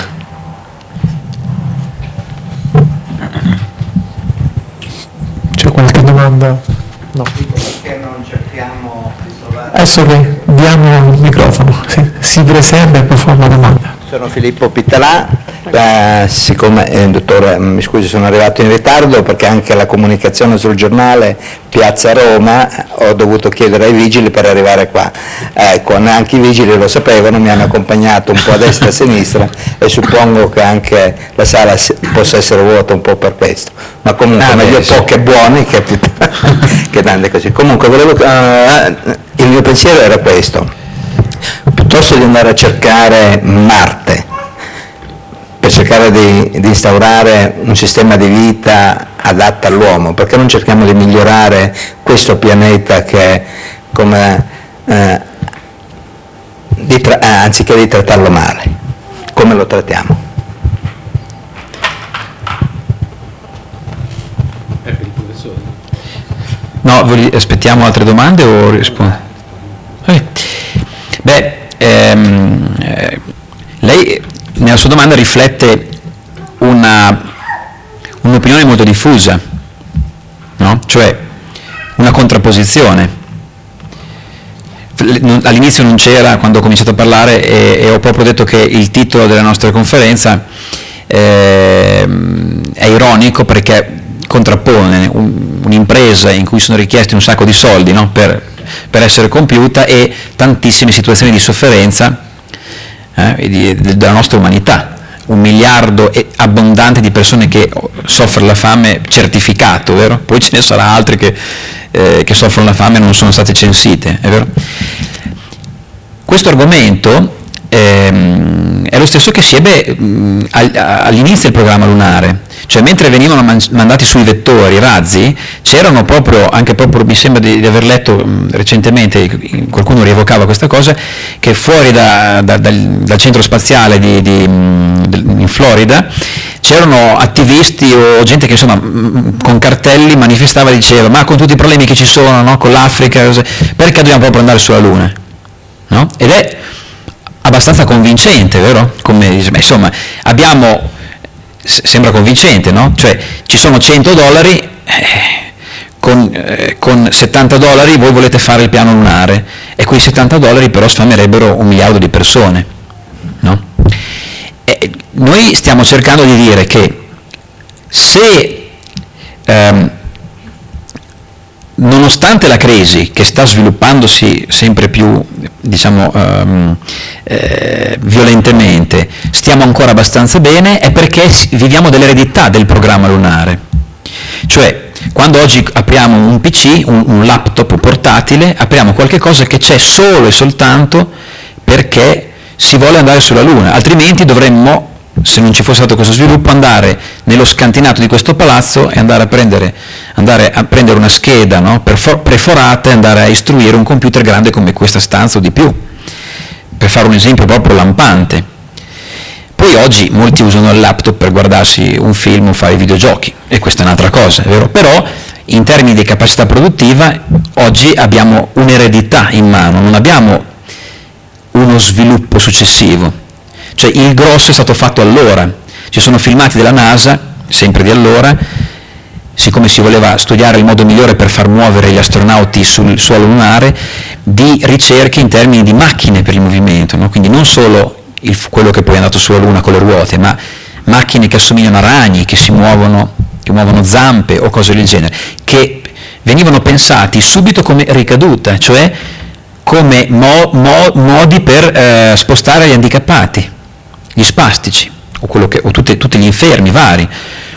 C'è qualche domanda? No. Perché non cerchiamo di trovare... Adesso che diamo il microfono, si, si presenta e poi fa una domanda. Sono Filippo Pittalà, eh, siccome, eh, dottore, mi scusi, sono arrivato in ritardo perché anche la comunicazione sul giornale Piazza Roma ho dovuto chiedere ai vigili per arrivare qua. Ecco, neanche i vigili lo sapevano, mi hanno accompagnato un po' a destra e a sinistra e suppongo che anche la sala possa essere vuota un po' per questo. Ma comunque ah, meglio pochi e buoni che, che tante così. Comunque volevo, eh, il mio pensiero era questo. Piuttosto di andare a cercare Marte per cercare di, di instaurare un sistema di vita adatto all'uomo, perché non cerchiamo di migliorare questo pianeta che come eh, di tra, eh, anziché di trattarlo male, come lo trattiamo? No, aspettiamo altre domande o rispondo? Eh. Beh, ehm, eh, lei nella sua domanda riflette una, un'opinione molto diffusa, no? Cioè una contrapposizione. All'inizio non c'era quando ho cominciato a parlare e, e ho proprio detto che il titolo della nostra conferenza eh, è ironico perché contrappone un, un'impresa in cui sono richiesti un sacco di soldi, no? per, per essere compiuta e tantissime situazioni di sofferenza eh, di, de, della nostra umanità, un miliardo e abbondante di persone che soffrono la fame certificato, vero? Poi ce ne sarà altri che, eh, che soffrono la fame e non sono state censite, è vero? Questo argomento ehm, è lo stesso che si ebbe mh, all'inizio del programma lunare, cioè mentre venivano man- mandati sui vettori, razzi, c'erano proprio, anche proprio mi sembra di, di aver letto mh, recentemente, qualcuno rievocava questa cosa, che fuori da, da, dal, dal centro spaziale di, di, mh, in Florida c'erano attivisti o gente che insomma mh, con cartelli manifestava e diceva ma con tutti i problemi che ci sono, no, con l'Africa, perché dobbiamo proprio andare sulla Luna? ed è abbastanza convincente, vero? Come, insomma, abbiamo, sembra convincente, no? Cioè, ci sono cento dollari, eh, con, eh, con settanta dollari voi volete fare il piano lunare, e quei settanta dollari però sfamerebbero un miliardo di persone, no? E noi stiamo cercando di dire che se ehm, nonostante la crisi che sta sviluppandosi sempre più, diciamo, um, eh, violentemente, stiamo ancora abbastanza bene, è perché viviamo dell'eredità del programma lunare. Cioè, quando oggi apriamo un P C, un, un laptop portatile, apriamo qualche cosa che c'è solo e soltanto perché si vuole andare sulla Luna, altrimenti dovremmo, se non ci fosse stato questo sviluppo, andare nello scantinato di questo palazzo e andare a prendere, andare a prendere una scheda, no, preforata, e andare a istruire un computer grande come questa stanza o di più, per fare un esempio proprio lampante. Poi oggi molti usano il laptop per guardarsi un film o fare videogiochi, e questa è un'altra cosa, è vero? Però in termini di capacità produttiva oggi abbiamo un'eredità in mano, non abbiamo uno sviluppo successivo. Cioè il grosso è stato fatto allora, ci sono filmati della NASA, sempre di allora, siccome si voleva studiare il modo migliore per far muovere gli astronauti sul suolo lunare, di ricerche in termini di macchine per il movimento, no? Quindi non solo il, quello che poi è andato sulla Luna con le ruote, ma macchine che assomigliano a ragni, che si muovono, che muovono zampe o cose del genere, che venivano pensati subito come ricaduta, cioè come mo, mo, modi per eh, spostare gli handicappati, gli spastici, o, quello che, o tutte, tutti gli infermi vari.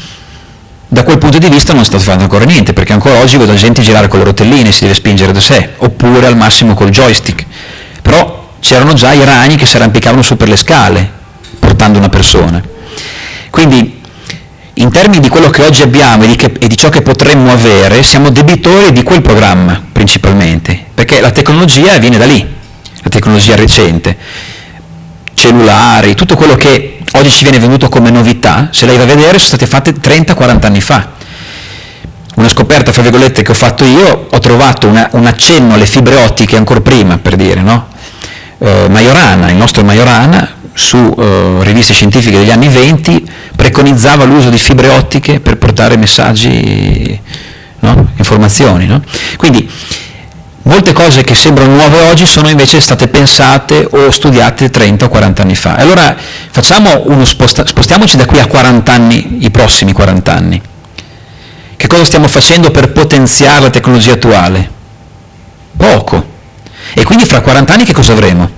Da quel punto di vista non è stato fatto ancora niente, perché ancora oggi vedo gente girare con le rotelline, si deve spingere da sé, oppure al massimo col joystick. Però c'erano già i ragni che si arrampicavano su per le scale, portando una persona. Quindi, in termini di quello che oggi abbiamo e di, che, e di ciò che potremmo avere, siamo debitori di quel programma, principalmente, perché la tecnologia viene da lì, la tecnologia recente. Cellulari, tutto quello che oggi ci viene venduto come novità, se lei va a vedere, sono state fatte trenta quaranta anni fa. Una scoperta, fra virgolette, che ho fatto io, ho trovato una, un accenno alle fibre ottiche ancora prima, per dire, no? Uh, Majorana, il nostro Majorana, su uh, riviste scientifiche degli anni venti, preconizzava l'uso di fibre ottiche per portare messaggi, no? Informazioni, no? Quindi, molte cose che sembrano nuove oggi sono invece state pensate o studiate trenta o quaranta anni fa. Allora facciamo uno sposta- spostiamoci da qui a quaranta anni, i prossimi quaranta anni. Che cosa stiamo facendo per potenziare la tecnologia attuale? Poco. E quindi fra quaranta anni che cosa avremo?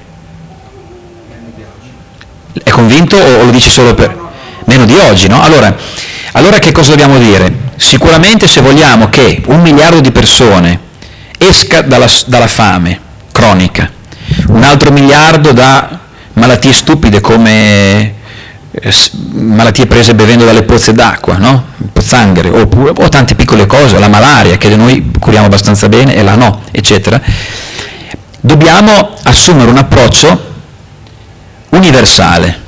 È convinto o lo dici solo per... Meno di oggi, no? Allora, allora che cosa dobbiamo dire? Sicuramente se vogliamo che un miliardo di persone esca dalla, dalla fame cronica, un altro miliardo da malattie stupide come eh, malattie prese bevendo dalle pozze d'acqua, no? Pozzanghere, oppure, o tante piccole cose, la malaria che noi curiamo abbastanza bene e la no, eccetera. Dobbiamo assumere un approccio universale,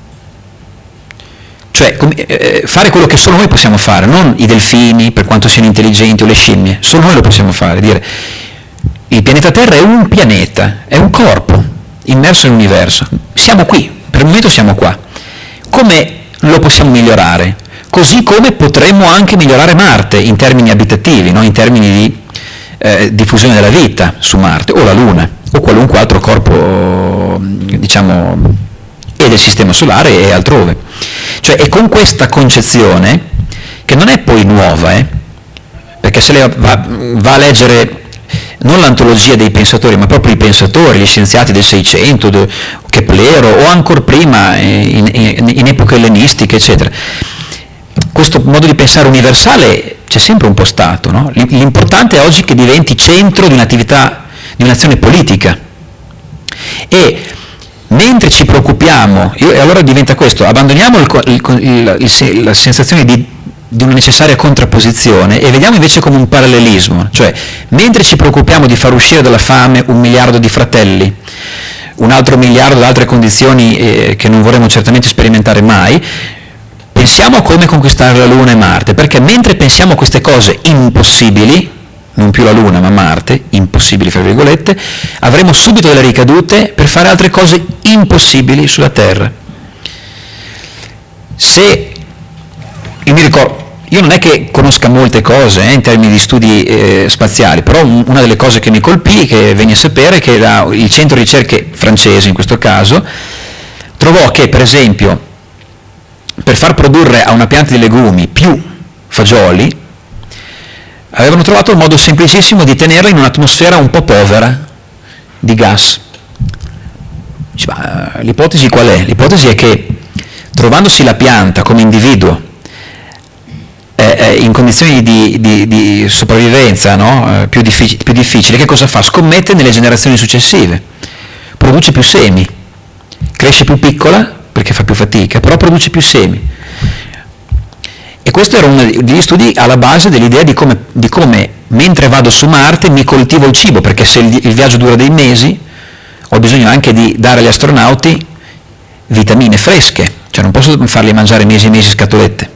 cioè eh, fare quello che solo noi possiamo fare, non i delfini per quanto siano intelligenti o le scimmie, solo noi lo possiamo fare, dire il pianeta Terra è un pianeta, è un corpo immerso nell'universo, siamo qui, per il momento siamo qua, come lo possiamo migliorare? Così come potremmo anche migliorare Marte in termini abitativi, no? In termini di eh, diffusione della vita su Marte, o la Luna, o qualunque altro corpo, diciamo, e del Sistema Solare e altrove. Cioè è con questa concezione, che non è poi nuova, eh? Perché se lei va, va a leggere non l'antologia dei pensatori, ma proprio i pensatori, gli scienziati del Seicento, de, Keplero, o ancora prima in, in, in epoche ellenistiche, eccetera, questo modo di pensare universale c'è sempre un po' stato, no? L'importante è oggi che diventi centro di un'attività, di un'azione politica. E mentre ci preoccupiamo, io, e allora diventa questo, abbandoniamo il, il, il, il, la sensazione di, di una necessaria contrapposizione e vediamo invece come un parallelismo, cioè mentre ci preoccupiamo di far uscire dalla fame un miliardo di fratelli, un altro miliardo da altre condizioni eh, che non vorremmo certamente sperimentare mai, pensiamo a come conquistare la Luna e Marte, perché mentre pensiamo a queste cose impossibili, non più la Luna ma Marte, impossibili fra virgolette, avremo subito delle ricadute per fare altre cose impossibili sulla Terra. Se, io mi ricordo, io non è che conosca molte cose eh, in termini di studi eh, spaziali, però un, una delle cose che mi colpì, che venni a sapere, che la, il centro ricerche francese in questo caso, trovò che per esempio per far produrre a una pianta di legumi più fagioli, avevano trovato un modo semplicissimo di tenerla in un'atmosfera un po' povera di gas. Dice, ma l'ipotesi qual è? L'ipotesi è che trovandosi la pianta come individuo eh, in condizioni di, di, di sopravvivenza no? eh, più, difficili, più difficili, che cosa fa? Scommette nelle generazioni successive, produce più semi, cresce più piccola perché fa più fatica, però produce più semi. E questo era uno degli studi alla base dell'idea di come, di come mentre vado su Marte mi coltivo il cibo, perché se il, il viaggio dura dei mesi ho bisogno anche di dare agli astronauti vitamine fresche, cioè non posso farli mangiare mesi e mesi scatolette.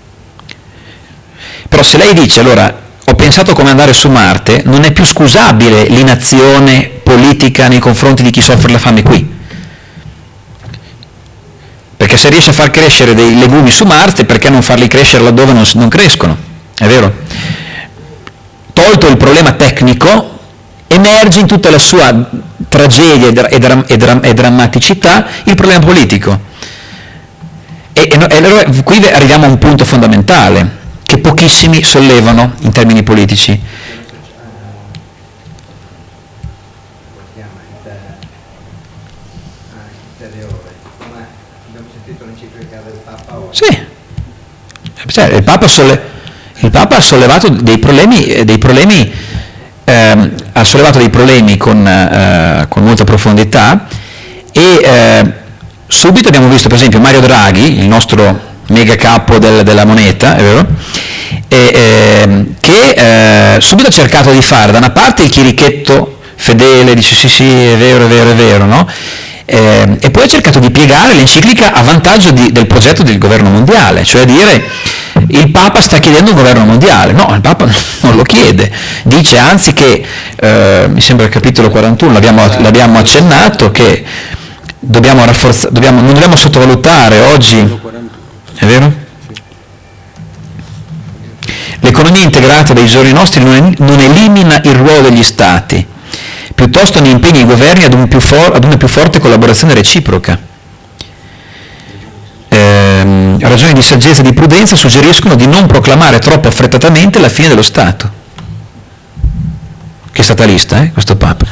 Però se lei dice, allora, ho pensato come andare su Marte, non è più scusabile l'inazione politica nei confronti di chi soffre la fame qui. Perché se riesce a far crescere dei legumi su Marte, perché non farli crescere laddove non, non crescono? È vero? Tolto il problema tecnico, emerge in tutta la sua tragedia e, dra- e, dra- e, dra- e drammaticità il problema politico. E, e, e allora qui arriviamo a un punto fondamentale, che pochissimi sollevano in termini politici. Sì, cioè, il, Papa solle, il Papa ha sollevato dei problemi, dei problemi ehm, ha sollevato dei problemi con, eh, con molta profondità e eh, subito abbiamo visto per esempio Mario Draghi, il nostro mega capo del, della moneta, è vero? E, eh, che eh, subito ha cercato di fare da una parte il chierichetto fedele, dice sì sì è vero, è vero, è vero, no? Eh, e poi ha cercato di piegare l'enciclica a vantaggio di, del progetto del governo mondiale, cioè dire il Papa sta chiedendo un governo mondiale. No, il Papa non lo chiede, dice anzi che, eh, mi sembra il capitolo quarantuno, l'abbiamo, l'abbiamo accennato, che dobbiamo rafforzare, dobbiamo, non dobbiamo sottovalutare oggi, è vero? L'economia integrata dei giorni nostri non, non elimina il ruolo degli Stati, piuttosto ne impegna i governi ad, un più for- ad una più forte collaborazione reciproca. Eh, ragioni di saggezza e di prudenza suggeriscono di non proclamare troppo affrettatamente la fine dello Stato. Che statalista, eh, questo Papa.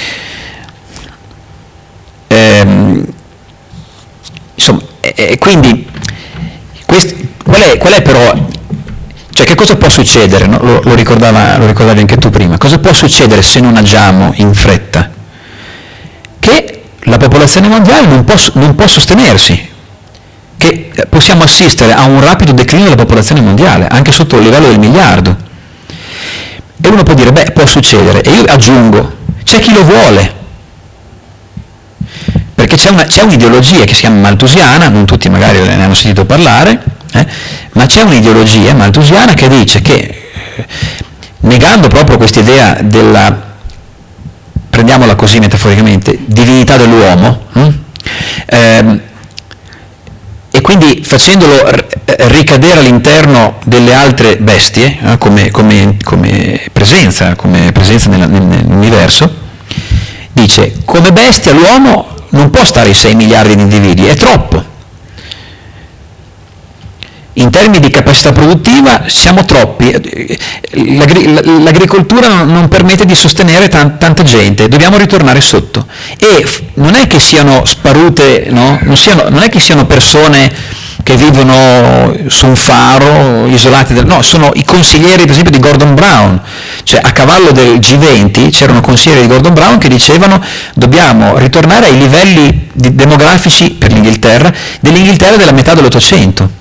Eh, insomma, eh, quindi, quest- qual, è, qual è però... Cioè che cosa può succedere? No? Lo, lo, ricordava, lo ricordavi anche tu prima. Cosa può succedere se non agiamo in fretta? Che la popolazione mondiale non può, non può sostenersi, che possiamo assistere a un rapido declino della popolazione mondiale, anche sotto il livello del miliardo. E uno può dire, beh, può succedere. E io aggiungo, c'è chi lo vuole. Perché c'è, una, c'è un'ideologia che si chiama malthusiana, non tutti magari ne hanno sentito parlare, eh, ma c'è un'ideologia malthusiana che dice che, negando proprio questa idea della, prendiamola così metaforicamente, divinità dell'uomo, hm? eh, e quindi facendolo ricadere all'interno delle altre bestie, eh, come, come, come presenza, come presenza nella, nell'universo, dice, come bestia l'uomo non può stare ai sei miliardi di individui, è troppo. In termini di capacità produttiva siamo troppi, L'agri- l'agricoltura non permette di sostenere tan- tanta gente, dobbiamo ritornare sotto. E f- non è che siano sparute, no? non, siano, non è che siano persone che vivono su un faro, isolati, dal, no, sono i consiglieri per esempio di Gordon Brown, cioè a cavallo del G venti c'erano consiglieri di Gordon Brown che dicevano dobbiamo ritornare ai livelli di- demografici per l'Inghilterra, dell'Inghilterra della metà dell'Ottocento.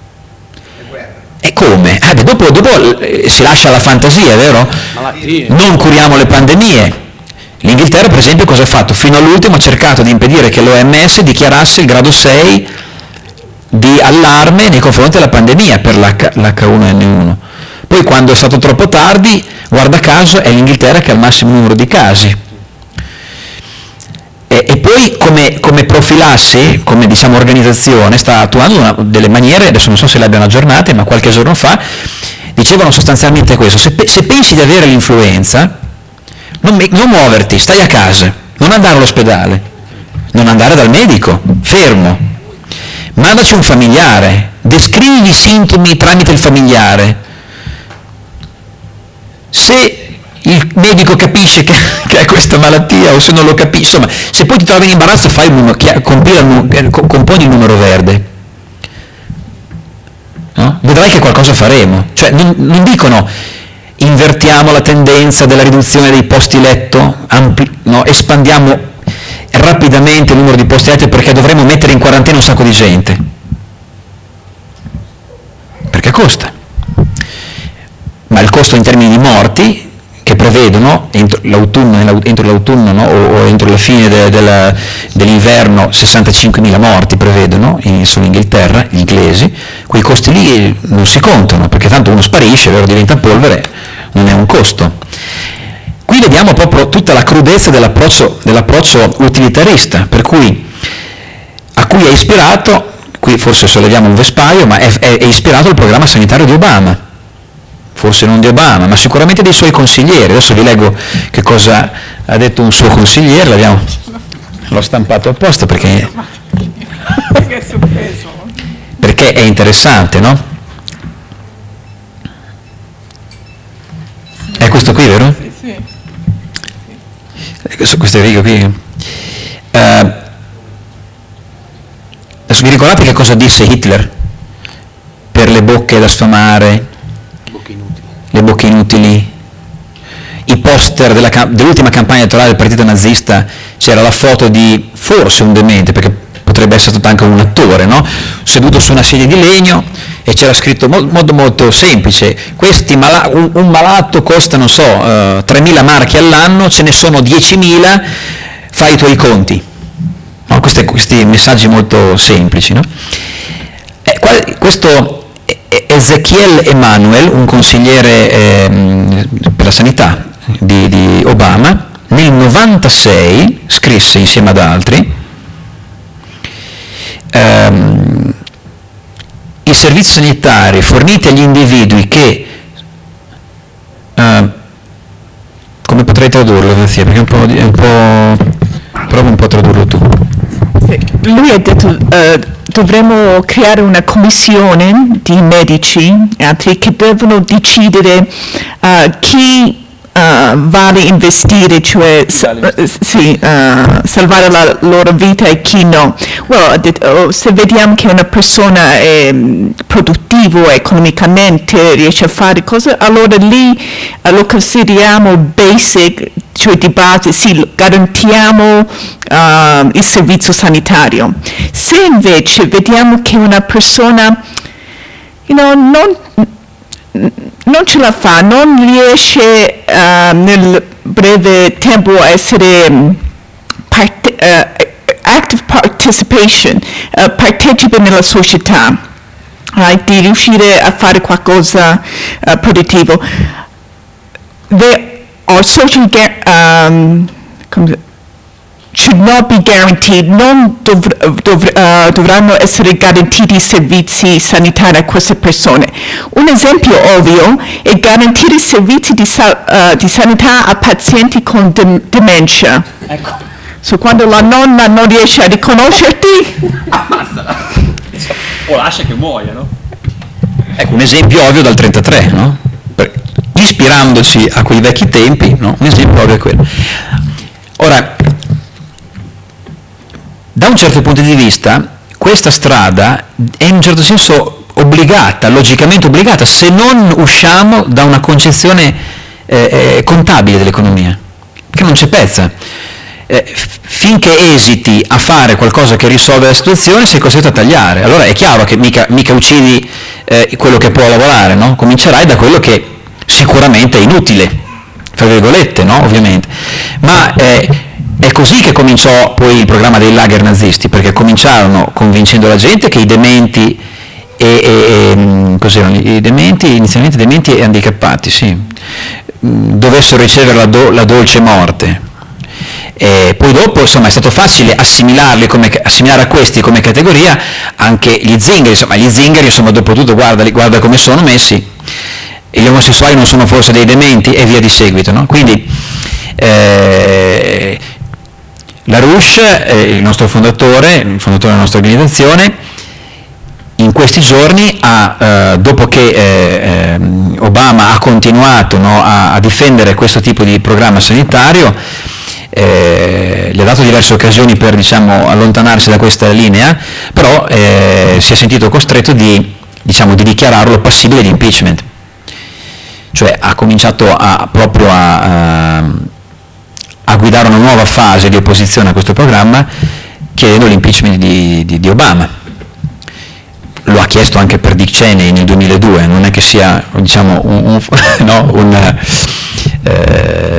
E come? Ah, dopo, dopo eh, si lascia la fantasia, vero? Malattie. Non curiamo le pandemie. L'Inghilterra, per esempio, cosa ha fatto? Fino all'ultimo ha cercato di impedire che l'O M S dichiarasse il grado sei di allarme nei confronti della pandemia per l'H uno N uno. Poi quando è stato troppo tardi, guarda caso, è l'Inghilterra che ha il massimo numero di casi. E, e poi come, come profilassi, come diciamo organizzazione, sta attuando una, delle maniere, adesso non so se le abbiano aggiornate, ma qualche giorno fa dicevano sostanzialmente questo: se, se pensi di avere l'influenza, non, non muoverti, stai a casa, non andare all'ospedale, non andare dal medico, fermo, mandaci un familiare, descrivi i sintomi tramite il familiare. Se il medico capisce che, che hai questa malattia, o se non lo capisce, insomma, se poi ti trovi in imbarazzo, fai il numero, compila, componi il numero verde. No? Vedrai che qualcosa faremo. Cioè, non, non dicono invertiamo la tendenza della riduzione dei posti letto, ampli, no? Espandiamo rapidamente il numero di posti letto perché dovremo mettere in quarantena un sacco di gente. Perché costa. Ma il costo in termini di morti, che prevedono entro l'autunno, entro l'autunno no? o, o entro la fine de, de la, dell'inverno sessantacinquemila morti prevedono in, sull'Inghilterra, gli inglesi, quei costi lì non si contano, perché tanto uno sparisce, vero, diventa polvere, non è un costo. Qui vediamo proprio tutta la crudezza dell'approccio, dell'approccio utilitarista, per cui, a cui è ispirato, qui forse solleviamo un vespaio, ma è, è, è ispirato il programma sanitario di Obama. Forse non di Obama, ma sicuramente dei suoi consiglieri. Adesso vi leggo che cosa ha detto un suo consigliere, l'abbiamo, l'ho stampato apposta perché, perché è interessante, no? È questo qui, vero? Sì, sì. Questo, queste righe qui. Uh, adesso vi ricordate che cosa disse Hitler? Per le bocche da sfamare, le bocche inutili, i poster della, dell'ultima campagna elettorale del partito nazista, c'era la foto di forse un demente, perché potrebbe essere stato anche un attore, no? Seduto su una sedia di legno e c'era scritto in mo- modo molto semplice: questi mala- un, un malato costa, non so, uh, tremila marchi all'anno, ce ne sono diecimila, fai i tuoi conti. No? Questi, questi messaggi molto semplici, no? Eh, qua, questo Ezekiel Emanuel, un consigliere eh, per la sanità di, di Obama, nel novantasei scrisse insieme ad altri ehm, i servizi sanitari forniti agli individui che eh, come potrei tradurlo, perché è un po', è un po' prova un po' a tradurlo tu. Lui ha detto uh, dovremmo creare una commissione di medici e altri che devono decidere uh, chi uh, vale investire, cioè uh, sì, uh, salvare la loro vita e chi no. Well, ha detto, oh, se vediamo che una persona è produttivo economicamente, riesce a fare cose, allora lì uh, lo consideriamo basic, cioè di base, sì, garantiamo uh, il servizio sanitario. Se invece vediamo che una persona you know, non, non ce la fa, non riesce uh, nel breve tempo a essere parte, uh, active participation, uh, partecipa nella società, right, di riuscire a fare qualcosa uh, produttivo. They, or social um, should not be guaranteed, non dov- dov- uh, dovranno essere garantiti i servizi sanitari a queste persone. Un esempio ovvio è garantire i servizi di, sa- uh, di sanità a pazienti con de- dementia. Ecco. So, quando la nonna non riesce a riconoscerti, ammazzala. O lascia che muoia, no? Ecco, un esempio ovvio dal trentatré, no? Ispirandoci a quei vecchi tempi, no? Un esempio ovvio è quello. Ora, da un certo punto di vista, questa strada è in un certo senso obbligata, logicamente obbligata, se non usciamo da una concezione eh, contabile dell'economia, che non c'è pezza. Eh, finché esiti a fare qualcosa che risolve la situazione, sei costretto a tagliare. Allora è chiaro che mica, mica uccidi eh, quello che può lavorare, no? Comincerai da quello che sicuramente è inutile, fra virgolette, no? Ovviamente. Ma eh, è così che cominciò poi il programma dei lager nazisti, perché cominciarono convincendo la gente che i dementi e, e cos'erano i dementi, inizialmente dementi e handicappati, sì, dovessero ricevere la, do, la dolce morte. E poi dopo, insomma, è stato facile assimilarli come, assimilare a questi come categoria anche gli zingari, insomma, gli zingari, insomma, dopo tutto guarda, guarda come sono messi, e gli omosessuali non sono forse dei dementi, e via di seguito, no? Quindi eh, LaRouche, eh, il nostro fondatore, il fondatore della nostra organizzazione, in questi giorni, ha, eh, dopo che eh, Obama ha continuato, no, a, a difendere questo tipo di programma sanitario, eh, gli ha dato diverse occasioni per, diciamo, allontanarsi da questa linea, però eh, si è sentito costretto di, diciamo, di dichiararlo passibile di impeachment. Cioè ha cominciato a, proprio a, a, a guidare una nuova fase di opposizione a questo programma, chiedendo l'impeachment di, di, di Obama. Lo ha chiesto anche per Dick Cheney nel duemiladue, non è che sia, diciamo, un, un, no, un, eh,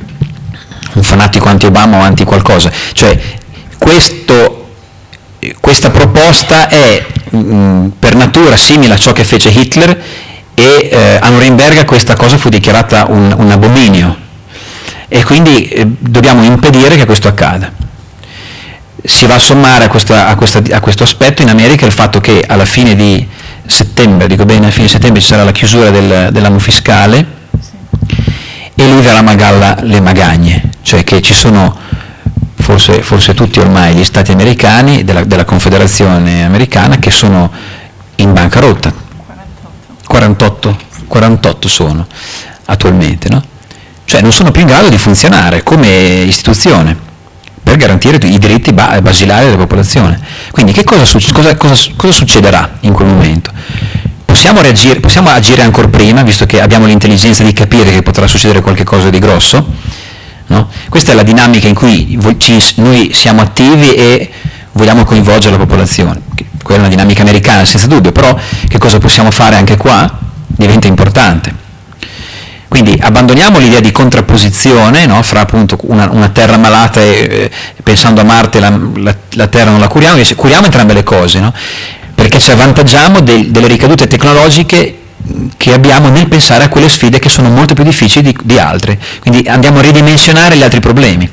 un fanatico anti-Obama o anti-qualcosa. Cioè questo, questa proposta è mh, per natura simile a ciò che fece Hitler, e eh, a Norimberga questa cosa fu dichiarata un, un abominio, e quindi eh, dobbiamo impedire che questo accada. Si va a sommare a, questa, a, questa, a questo aspetto in America il fatto che alla fine di settembre, dico bene, alla fine di settembre ci sarà la chiusura del, dell'anno fiscale, e lì verrà a galla le magagne, cioè che ci sono forse, forse tutti ormai gli stati americani della, della Confederazione americana che sono in bancarotta. quarantotto, quarantotto sono attualmente, no? Cioè non sono più in grado di funzionare come istituzione per garantire i diritti basilari della popolazione. Quindi che cosa, cosa, cosa, cosa succederà in quel momento? Possiamo, reagire, possiamo agire ancora prima, visto che abbiamo l'intelligenza di capire che potrà succedere qualcosa di grosso, no? Questa è la dinamica in cui noi siamo attivi e vogliamo coinvolgere la popolazione. Quella è una dinamica americana senza dubbio, però che cosa possiamo fare anche qua diventa importante. Quindi abbandoniamo l'idea di contrapposizione, no, fra appunto una, una terra malata e eh, pensando a Marte la, la, la terra non la curiamo, invece curiamo entrambe le cose, no? Perché ci avvantaggiamo del, delle ricadute tecnologiche che abbiamo nel pensare a quelle sfide che sono molto più difficili di, di altre, quindi andiamo a ridimensionare gli altri problemi.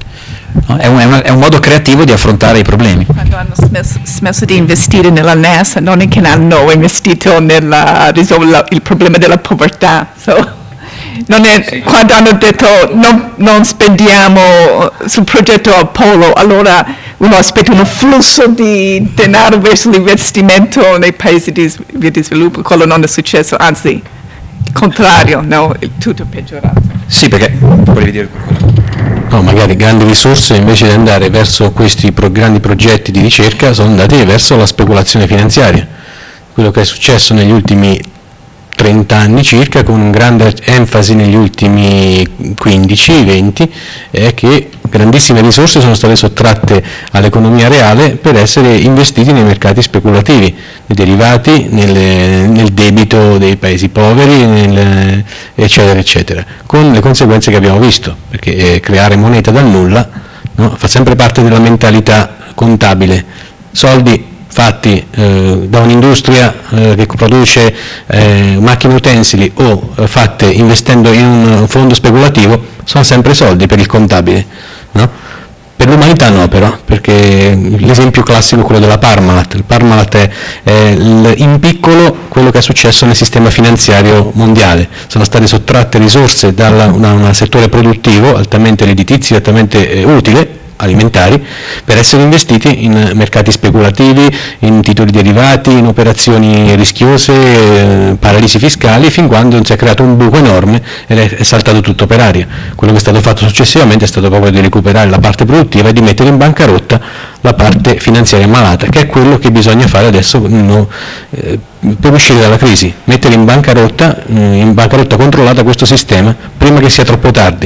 No? È, un, è, una, è un modo creativo di affrontare i problemi. Quando hanno smesso, smesso di investire nella NASA, non è che hanno investito nel risolvere il problema della povertà. So, non è, sì. Quando hanno detto non, non spendiamo sul progetto Apollo, allora uno aspetta un flusso di denaro verso l'investimento nei paesi di via di sviluppo, quello non è successo, anzi il contrario, no? Il tutto è peggiorato. Sì, perché volevi dire qualcosa? No, magari grandi risorse invece di andare verso questi pro- grandi progetti di ricerca sono andate verso la speculazione finanziaria. Quello che è successo negli ultimi trenta anni circa, con grande enfasi negli ultimi quindici venti, è che grandissime risorse sono state sottratte all'economia reale per essere investiti nei mercati speculativi, nei derivati, nel, nel debito dei paesi poveri, nel, eccetera, eccetera, con le conseguenze che abbiamo visto, perché creare moneta dal nulla, no, fa sempre parte della mentalità contabile. Soldi fatti eh, da un'industria eh, che produce eh, macchine utensili o eh, fatte investendo in un fondo speculativo sono sempre soldi per il contabile, no? Per l'umanità no, però, perché l'esempio classico è quello della Parmalat. Il Parmalat è, è il, in piccolo quello che è successo nel sistema finanziario mondiale. Sono state sottratte risorse da un settore produttivo altamente redditizio, altamente eh, utile, alimentari, per essere investiti in mercati speculativi, in titoli derivati, in operazioni rischiose, eh, paralisi fiscali, fin quando non si è creato un buco enorme ed è, è saltato tutto per aria. Quello che è stato fatto successivamente è stato proprio di recuperare la parte produttiva e di mettere in bancarotta la parte finanziaria malata, che è quello che bisogna fare adesso no, eh, per uscire dalla crisi, mettere in bancarotta, eh, in bancarotta controllata questo sistema prima che sia troppo tardi.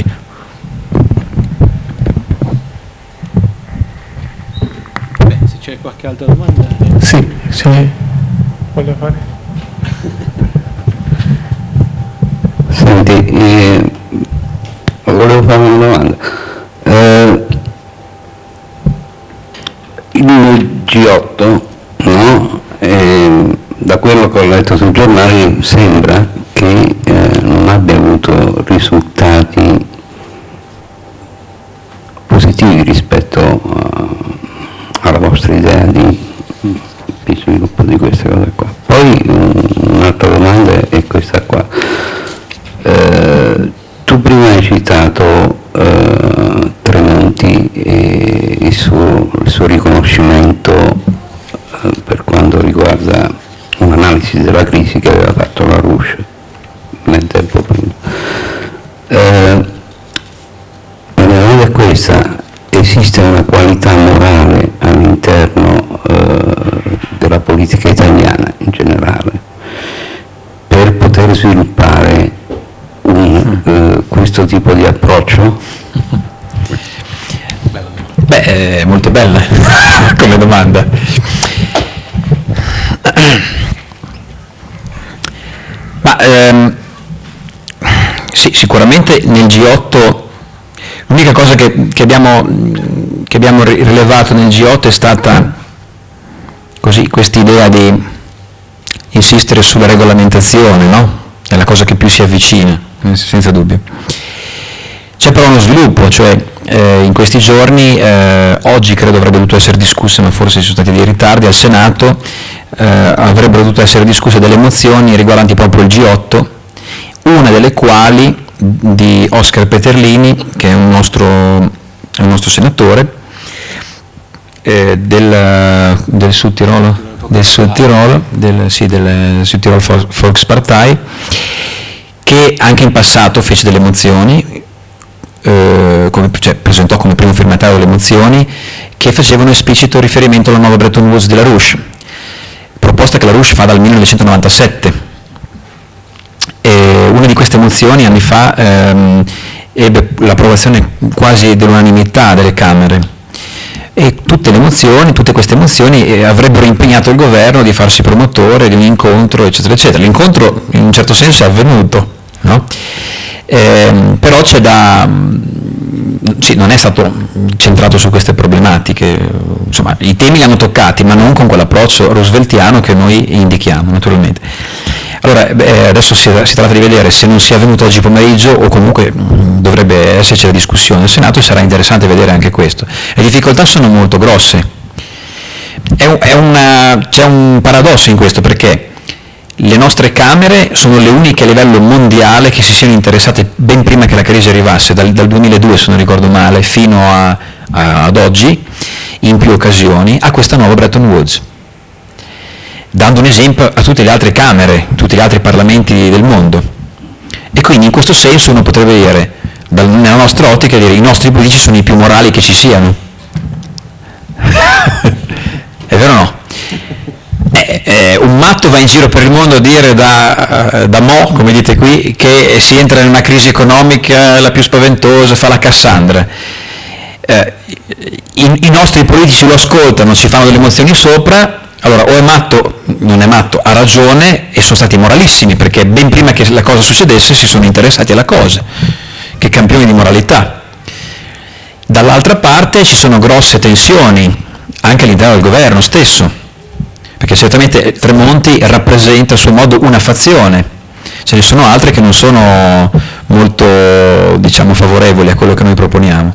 C'è qualche altra domanda? Sì, sì. Voglio fare? Senti, eh, volevo fare una domanda. Eh, nel G otto, no? Eh, da da quello che ho letto sui giornali sembra che eh, non abbia avuto risultati positivi rispetto uh, alla vostra idea di, di sviluppo di queste cose qua. Poi um, un'altra domanda è questa qua. Uh, tu prima hai citato uh, Tremonti e il suo, il suo riconoscimento uh, per quanto riguarda un'analisi della crisi che aveva fatto LaRouche nel tempo prima. Uh, La domanda è questa: esiste una qualità morale all'interno eh, della politica italiana in generale per poter sviluppare un, eh, questo tipo di approccio? Beh, è molto bella come domanda. Ma ehm, sì, sicuramente nel G otto l'unica cosa che, che, abbiamo, che abbiamo rilevato nel G otto è stata così quest'idea di insistere sulla regolamentazione, no? È la cosa che più si avvicina, senza dubbio. C'è però uno sviluppo, cioè eh, in questi giorni, eh, oggi credo avrebbe dovuto essere discussa, ma forse ci sono stati dei ritardi, al Senato eh, avrebbero dovuto essere discusse delle mozioni riguardanti proprio il G otto, una delle quali di Oscar Peterlini, che è un nostro, è un nostro senatore eh, del, del Sud Tirolo, del Sud Tirolo, del, sì, del Sud Tirol Volkspartei, che anche in passato fece delle mozioni, eh, come, cioè, presentò come primo firmatario delle mozioni che facevano esplicito riferimento alla nuova Bretton Woods di LaRouche, proposta che LaRouche fa dal millenovecentonovantasette. E una di queste mozioni anni fa ehm, ebbe l'approvazione quasi dell'unanimità delle Camere, e tutte le mozioni, tutte queste mozioni eh, avrebbero impegnato il governo di farsi promotore di un incontro, eccetera, eccetera. L'incontro in un certo senso è avvenuto, no? Eh, però c'è da... sì, non è stato centrato su queste problematiche, insomma, i temi li hanno toccati, ma non con quell'approccio rooseveltiano che noi indichiamo, naturalmente. Allora, beh, adesso si, si tratta di vedere se non sia avvenuto oggi pomeriggio, o comunque mh, dovrebbe esserci la discussione del Senato, e sarà interessante vedere anche questo. Le difficoltà sono molto grosse. È un, è una, c'è un paradosso in questo, perché le nostre Camere sono le uniche a livello mondiale che si siano interessate ben prima che la crisi arrivasse, dal, dal duemiladue se non ricordo male, fino a, a, ad oggi, in più occasioni, a questa nuova Bretton Woods, dando un esempio a tutte le altre Camere, tutti gli altri Parlamenti del mondo. E quindi in questo senso uno potrebbe dire, dal, nella nostra ottica, dire i nostri politici sono i più morali che ci siano. È vero o no? Eh, eh, un matto va in giro per il mondo a dire da, da mo', come dite qui, che si entra in una crisi economica la più spaventosa, fa la Cassandra. Eh, i, i nostri politici lo ascoltano, ci fanno delle mozioni sopra. Allora, o è matto, non è matto, ha ragione, e sono stati moralissimi, perché ben prima che la cosa succedesse si sono interessati alla cosa. Che campioni di moralità. Dall'altra parte ci sono grosse tensioni, anche all'interno del governo stesso, perché certamente Tremonti rappresenta a suo modo una fazione, ce ne sono altre che non sono molto, diciamo, favorevoli a quello che noi proponiamo.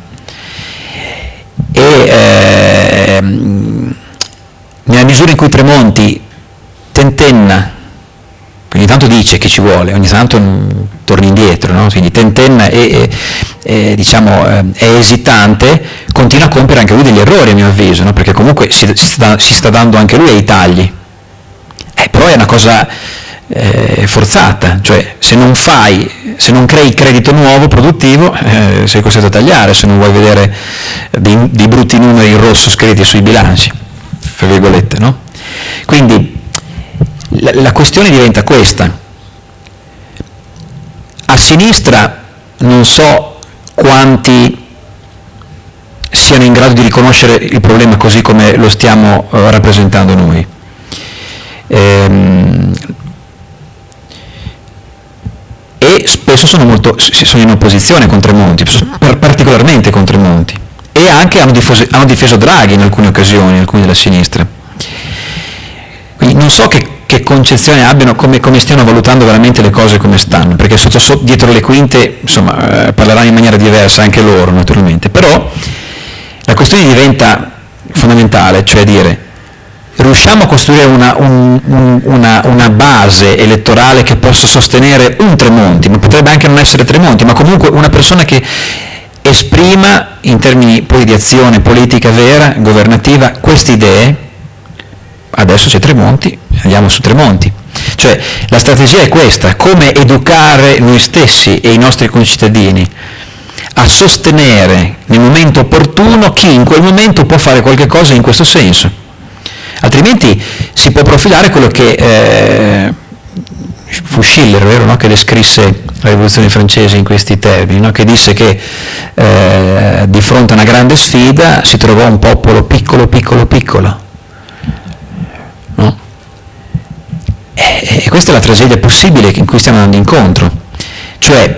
E ehm, nella misura in cui Tremonti tentenna, ogni tanto dice che ci vuole, ogni tanto mh, torna indietro, no? Quindi tentenna e, e, e diciamo, eh, è esitante, continua a compiere anche lui degli errori, a mio avviso, no? Perché comunque si, si, sta, si sta dando anche lui ai tagli, eh, però è una cosa eh, forzata, cioè se non fai, se non crei credito nuovo, produttivo, eh, sei costretto a tagliare, se non vuoi vedere dei, dei brutti numeri in rosso scritti sui bilanci, tra virgolette, no? Quindi la, la questione diventa questa: a sinistra non so quanti siano in grado di riconoscere il problema così come lo stiamo uh, rappresentando noi. Ehm, e spesso sono, molto, sono in opposizione con Tremonti, particolarmente con Tremonti, e anche hanno difeso, hanno difeso Draghi in alcune occasioni, alcuni della sinistra. Quindi non so che, che concezione abbiano, come, come stiano valutando veramente le cose come stanno, perché sotto, sotto, dietro le quinte insomma, eh, parleranno in maniera diversa anche loro naturalmente, però la questione diventa fondamentale, cioè dire riusciamo a costruire una, un, un, una, una base elettorale che possa sostenere un Tremonti, ma potrebbe anche non essere Tremonti, ma comunque una persona che esprima in termini poi di azione politica vera, governativa, queste idee. Adesso c'è Tremonti, andiamo su Tremonti. Cioè la strategia è questa: come educare noi stessi e i nostri concittadini a sostenere nel momento opportuno chi in quel momento può fare qualche cosa in questo senso. Altrimenti si può profilare quello che eh, fu Schiller, vero, no? Che descrisse la rivoluzione francese in questi termini, no? Che disse che eh, di fronte a una grande sfida si trovò un popolo piccolo, piccolo, piccolo. No? E, e questa è la tragedia possibile in cui stiamo andando incontro. Cioè,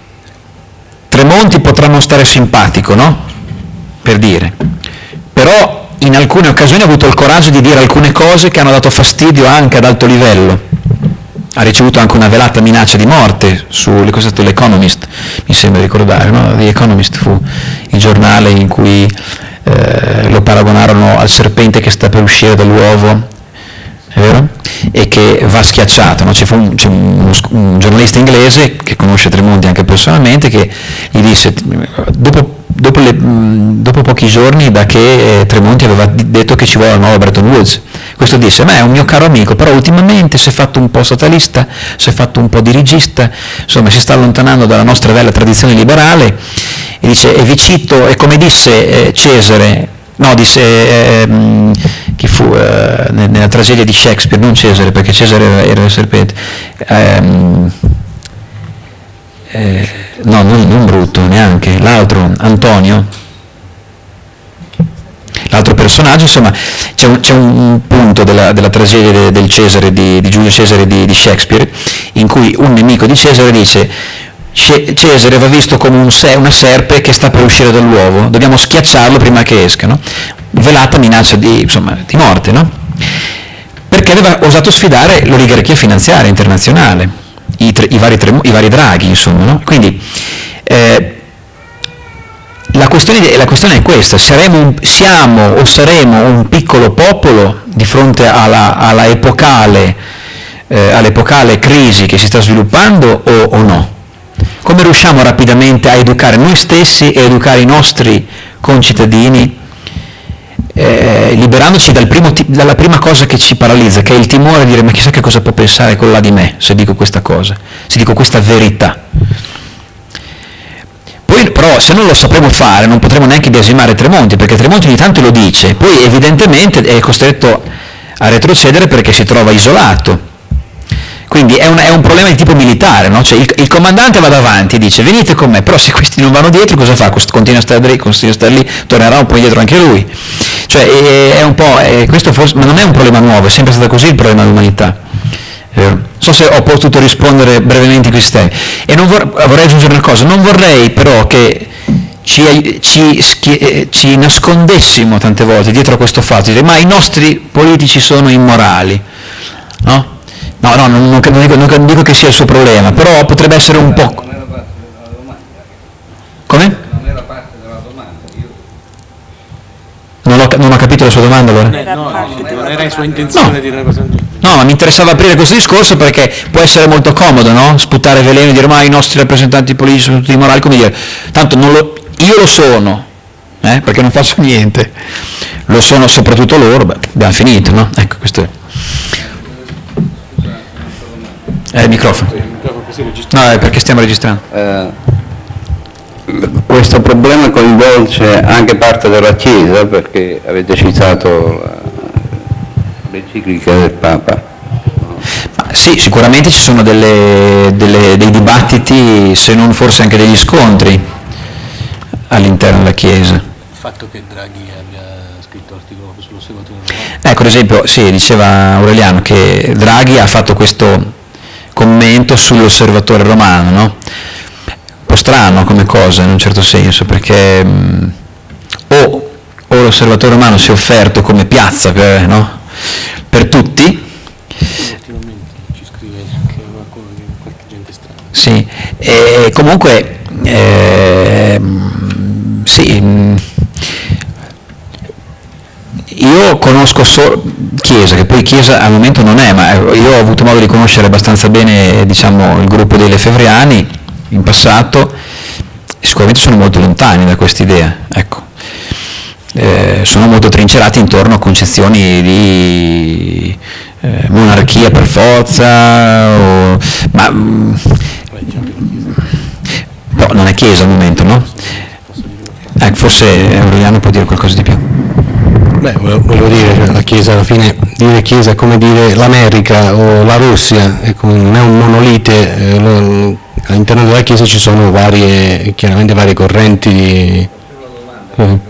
Tremonti potrà non stare simpatico, no? Per dire, però in alcune occasioni ha avuto il coraggio di dire alcune cose che hanno dato fastidio anche ad alto livello. Ha ricevuto anche una velata minaccia di morte su l'Economist, mi sembra ricordare, no? The Economist fu il giornale in cui eh, lo paragonarono al serpente che sta per uscire dall'uovo, è vero? E che va schiacciato, no? C'è fu un, c'è un, un giornalista inglese che conosce Tremonti anche personalmente che gli disse, dopo Dopo, le, dopo pochi giorni da che eh, Tremonti aveva detto che ci vuole la nuova Bretton Woods, questo disse: ma è un mio caro amico, però ultimamente si è fatto un po' statalista, si è fatto un po' dirigista, insomma si sta allontanando dalla nostra bella tradizione liberale, e dice, e vi cito, e come disse eh, Cesare, no disse eh, eh, chi fu eh, nella tragedia di Shakespeare, non Cesare perché Cesare era, era il serpente, ehm, eh, no, non, non Bruto, neanche, l'altro, Antonio, l'altro personaggio, insomma, c'è un, c'è un punto della, della tragedia de, del Cesare, di, di Giulio Cesare di, di Shakespeare, in cui un nemico di Cesare dice: Cesare va visto come un se, una serpe che sta per uscire dall'uovo, dobbiamo schiacciarlo prima che esca, no? Velata minaccia di, insomma, di morte, no? Perché aveva osato sfidare l'oligarchia finanziaria internazionale. I, tre, i, vari tre, i vari draghi, insomma, no? Quindi eh, la, questione, la questione è questa: saremo un, siamo o saremo un piccolo popolo di fronte alla, alla epocale, eh, all'epocale crisi che si sta sviluppando o, o no? Come riusciamo rapidamente a educare noi stessi e educare i nostri concittadini, eh, liberandoci dal primo, dalla prima cosa che ci paralizza, che è il timore di dire: ma chissà che cosa può pensare quello là di me se dico questa cosa, se dico questa verità. Poi però se non lo sapremo fare non potremo neanche biasimare Tremonti, perché Tremonti ogni tanto lo dice, poi evidentemente è costretto a retrocedere perché si trova isolato. Quindi è un, è un problema di tipo militare, no? Cioè il, il comandante va davanti e dice: venite con me, però se questi non vanno dietro cosa fa? Continua a stare lì, continua a stare lì, tornerà un po' indietro anche lui. Cioè è, è un po', è, questo forse, ma non è un problema nuovo, è sempre stato così il problema dell'umanità. Eh, non so se ho potuto rispondere brevemente a questi temi. E non vor, vorrei aggiungere una cosa: non vorrei però che ci, ci, ci, ci nascondessimo tante volte dietro a questo fatto, dire: ma i nostri politici sono immorali, no? No, no, non, non, dico, non dico che sia il suo problema, però potrebbe essere un po'... Non era parte della domanda. Come? Non era parte della domanda. Io... Non ho, non ho capito la sua domanda allora? No, no, non era sua intenzione no. di rappresentare. No, ma mi interessava aprire questo discorso perché può essere molto comodo, no? Sputare veleno e dire: ma i nostri rappresentanti politici sono tutti immorali, come dire, tanto non lo, io lo sono, eh, perché non faccio niente, lo sono soprattutto loro, beh, abbiamo finito, no? Ecco, questo è... Eh, il microfono. No, è perché stiamo registrando. Eh, questo problema coinvolge anche parte della Chiesa, perché avete citato l'enciclica del Papa. Ma sì, sicuramente ci sono delle, delle, dei dibattiti, se non forse anche degli scontri all'interno della Chiesa. Il fatto che Draghi abbia scritto l'articolo sull'osservatorio romano. Ecco, ad esempio, sì, diceva Aureliano che Draghi ha fatto questo commento sull'osservatore romano, no? Un po' strano come cosa in un certo senso, perché mh, o, o l'osservatore romano si è offerto come piazza per, no? per tutti, E comunque, eh, sì, io conosco solo Chiesa, che poi Chiesa al momento non è, ma io ho avuto modo di conoscere abbastanza bene, diciamo, il gruppo dei Lefebvriani in passato, e sicuramente sono molto lontani da questa idea, ecco. Eh, sono molto trincerati intorno a concezioni di eh, monarchia per forza, o, ma mh, no, non è Chiesa al momento, no? Eh, forse Aureliano può dire qualcosa di più. Beh, volevo dire, cioè, la Chiesa alla fine, dire Chiesa è come dire l'America o la Russia, ecco, non è un monolite, eh, lo, all'interno della Chiesa ci sono varie, chiaramente varie correnti di... Eh.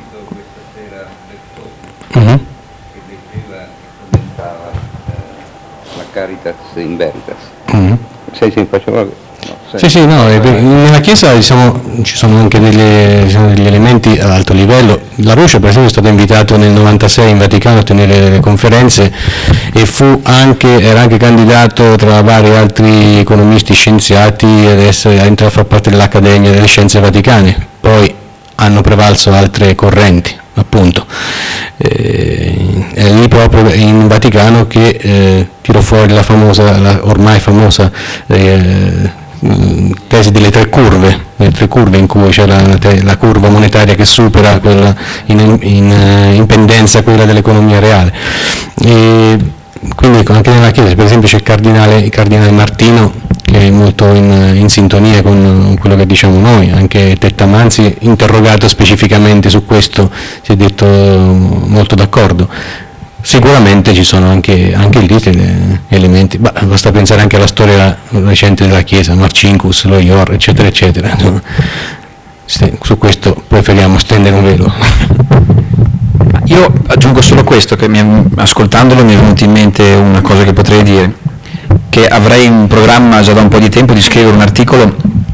Uh-huh. Che leggeva e commentava eh, la Caritas in Veritas. Uh-huh. Sei se faceva... No, sei. Sì, sì, no, nella Chiesa diciamo, ci sono anche delle, diciamo, degli elementi ad alto livello. La Russia per esempio è stato invitato nel novantasei in Vaticano a tenere le conferenze e fu anche, era anche candidato tra vari altri economisti scienziati ad essere, a entrare a far parte dell'Accademia delle Scienze Vaticane. Poi hanno prevalso altre correnti, appunto. Eh, è lì proprio in Vaticano che eh, tirò fuori la famosa, la ormai famosa eh, tesi delle tre curve, le tre curve in cui c'è la, la curva monetaria che supera quella in, in, in pendenza quella dell'economia reale. E quindi anche nella Chiesa per esempio c'è il cardinale, il cardinale Martino, che è molto in, in sintonia con quello che diciamo noi, anche Tettamanzi interrogato specificamente su questo si è detto molto d'accordo. Sicuramente ci sono anche, anche lì elementi, bah, basta pensare anche alla storia recente della Chiesa, Marcinkus, lo Ior, eccetera, eccetera. Su questo preferiamo stendere un velo. Io aggiungo solo questo, che mi, ascoltandolo mi è venuta in mente una cosa che potrei dire, che avrei in programma già da un po' di tempo di scrivere un articolo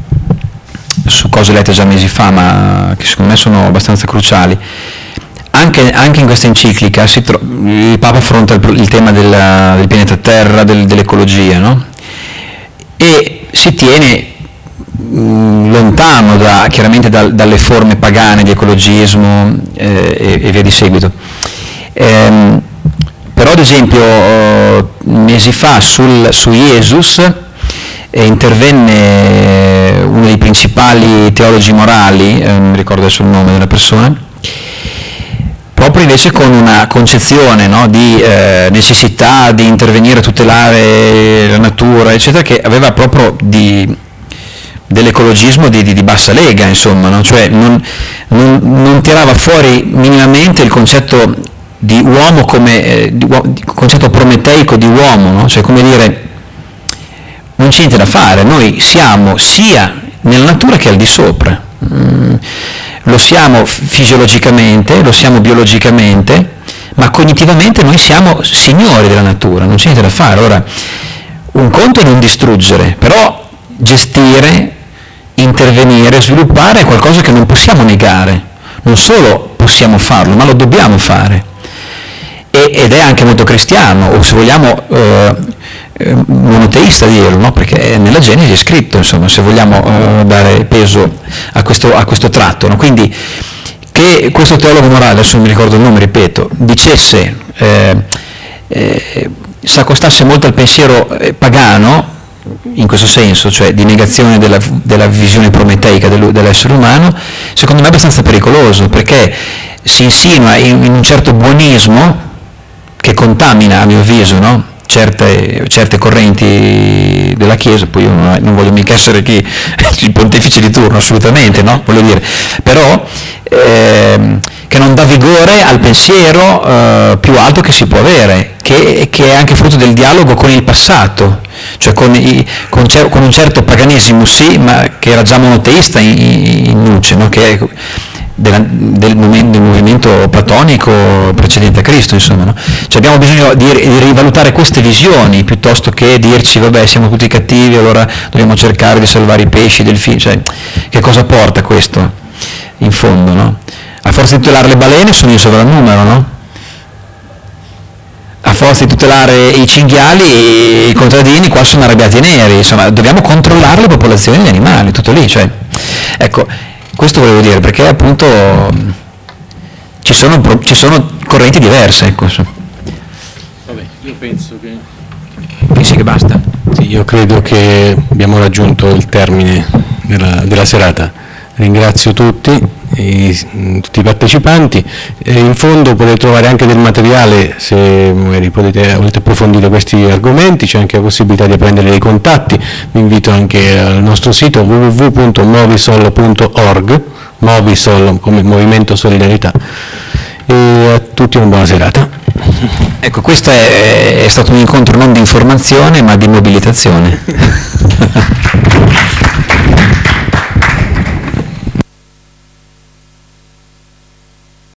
su cose lette già mesi fa, ma che secondo me sono abbastanza cruciali. Anche, anche in questa enciclica si tro- il Papa affronta il, il tema della, del pianeta Terra, del, dell'ecologia, no? E si tiene mh, lontano da, chiaramente da, dalle forme pagane di ecologismo eh, e, e via di seguito. Ehm, però ad esempio eh, mesi fa sul, su Jesus eh, intervenne uno dei principali teologi morali, eh, non mi ricordo adesso il nome della persona, proprio invece con una concezione, no, di eh, necessità di intervenire a tutelare la natura, eccetera, che aveva proprio di, dell'ecologismo di, di, di bassa lega, insomma, no? Cioè non, non, non tirava fuori minimamente il concetto di uomo come eh, di, di concetto prometeico di uomo, no? Cioè come dire, non c'è niente da fare, noi siamo sia nella natura che al di sopra. Mm. Lo siamo fisiologicamente, lo siamo biologicamente, ma cognitivamente noi siamo signori della natura, non c'è niente da fare. Ora, un conto è non distruggere, però gestire, intervenire, sviluppare è qualcosa che non possiamo negare, non solo possiamo farlo, ma lo dobbiamo fare. E, ed è anche molto cristiano, o se vogliamo eh, monoteista dirlo, no? Perché nella Genesi è scritto, insomma, se vogliamo uh, dare peso a questo, a questo tratto, no? Quindi che questo teologo morale, adesso non mi ricordo il nome, ripeto, dicesse, eh, eh, s'accostasse molto al pensiero eh, pagano, in questo senso, cioè di negazione della, della visione prometeica del, dell'essere umano, secondo me è abbastanza pericoloso, perché si insinua in, in un certo buonismo che contamina, a mio avviso, no? Certe, certe correnti della Chiesa, poi io non, non voglio mica essere chi il pontefice di turno, assolutamente, no? Voglio dire, però ehm, che non dà vigore al pensiero eh, più alto che si può avere, che, che è anche frutto del dialogo con il passato, cioè con, i, con, cer- con un certo paganesimo sì, ma che era già monoteista in, in nuce, no? Che è, Della, del, momento, del movimento platonico precedente a Cristo, insomma, no? Cioè abbiamo bisogno di, di rivalutare queste visioni piuttosto che dirci vabbè siamo tutti cattivi, allora dobbiamo cercare di salvare i pesci, i delfini, cioè che cosa porta questo in fondo, no? A forza di tutelare le balene sono in sovrannumero, no? A forza forza di tutelare i cinghiali e i contadini qua sono arrabbiati neri, insomma dobbiamo controllare le popolazioni degli animali, tutto lì, cioè, ecco, questo volevo dire, perché appunto ci sono, ci sono correnti diverse, ecco. Vabbè, io penso che... Pensi che basta? Sì, io credo che abbiamo raggiunto il termine della, della serata. Ringrazio tutti, i, tutti i partecipanti. E in fondo potete trovare anche del materiale, se magari potete, volete approfondire questi argomenti, c'è anche la possibilità di prendere dei contatti. Vi invito anche al nostro sito w w w punto movisol punto org, Movisol come Movimento Solidarietà, e a tutti una buona serata. Ecco, questo è, è stato un incontro non di informazione ma di mobilitazione.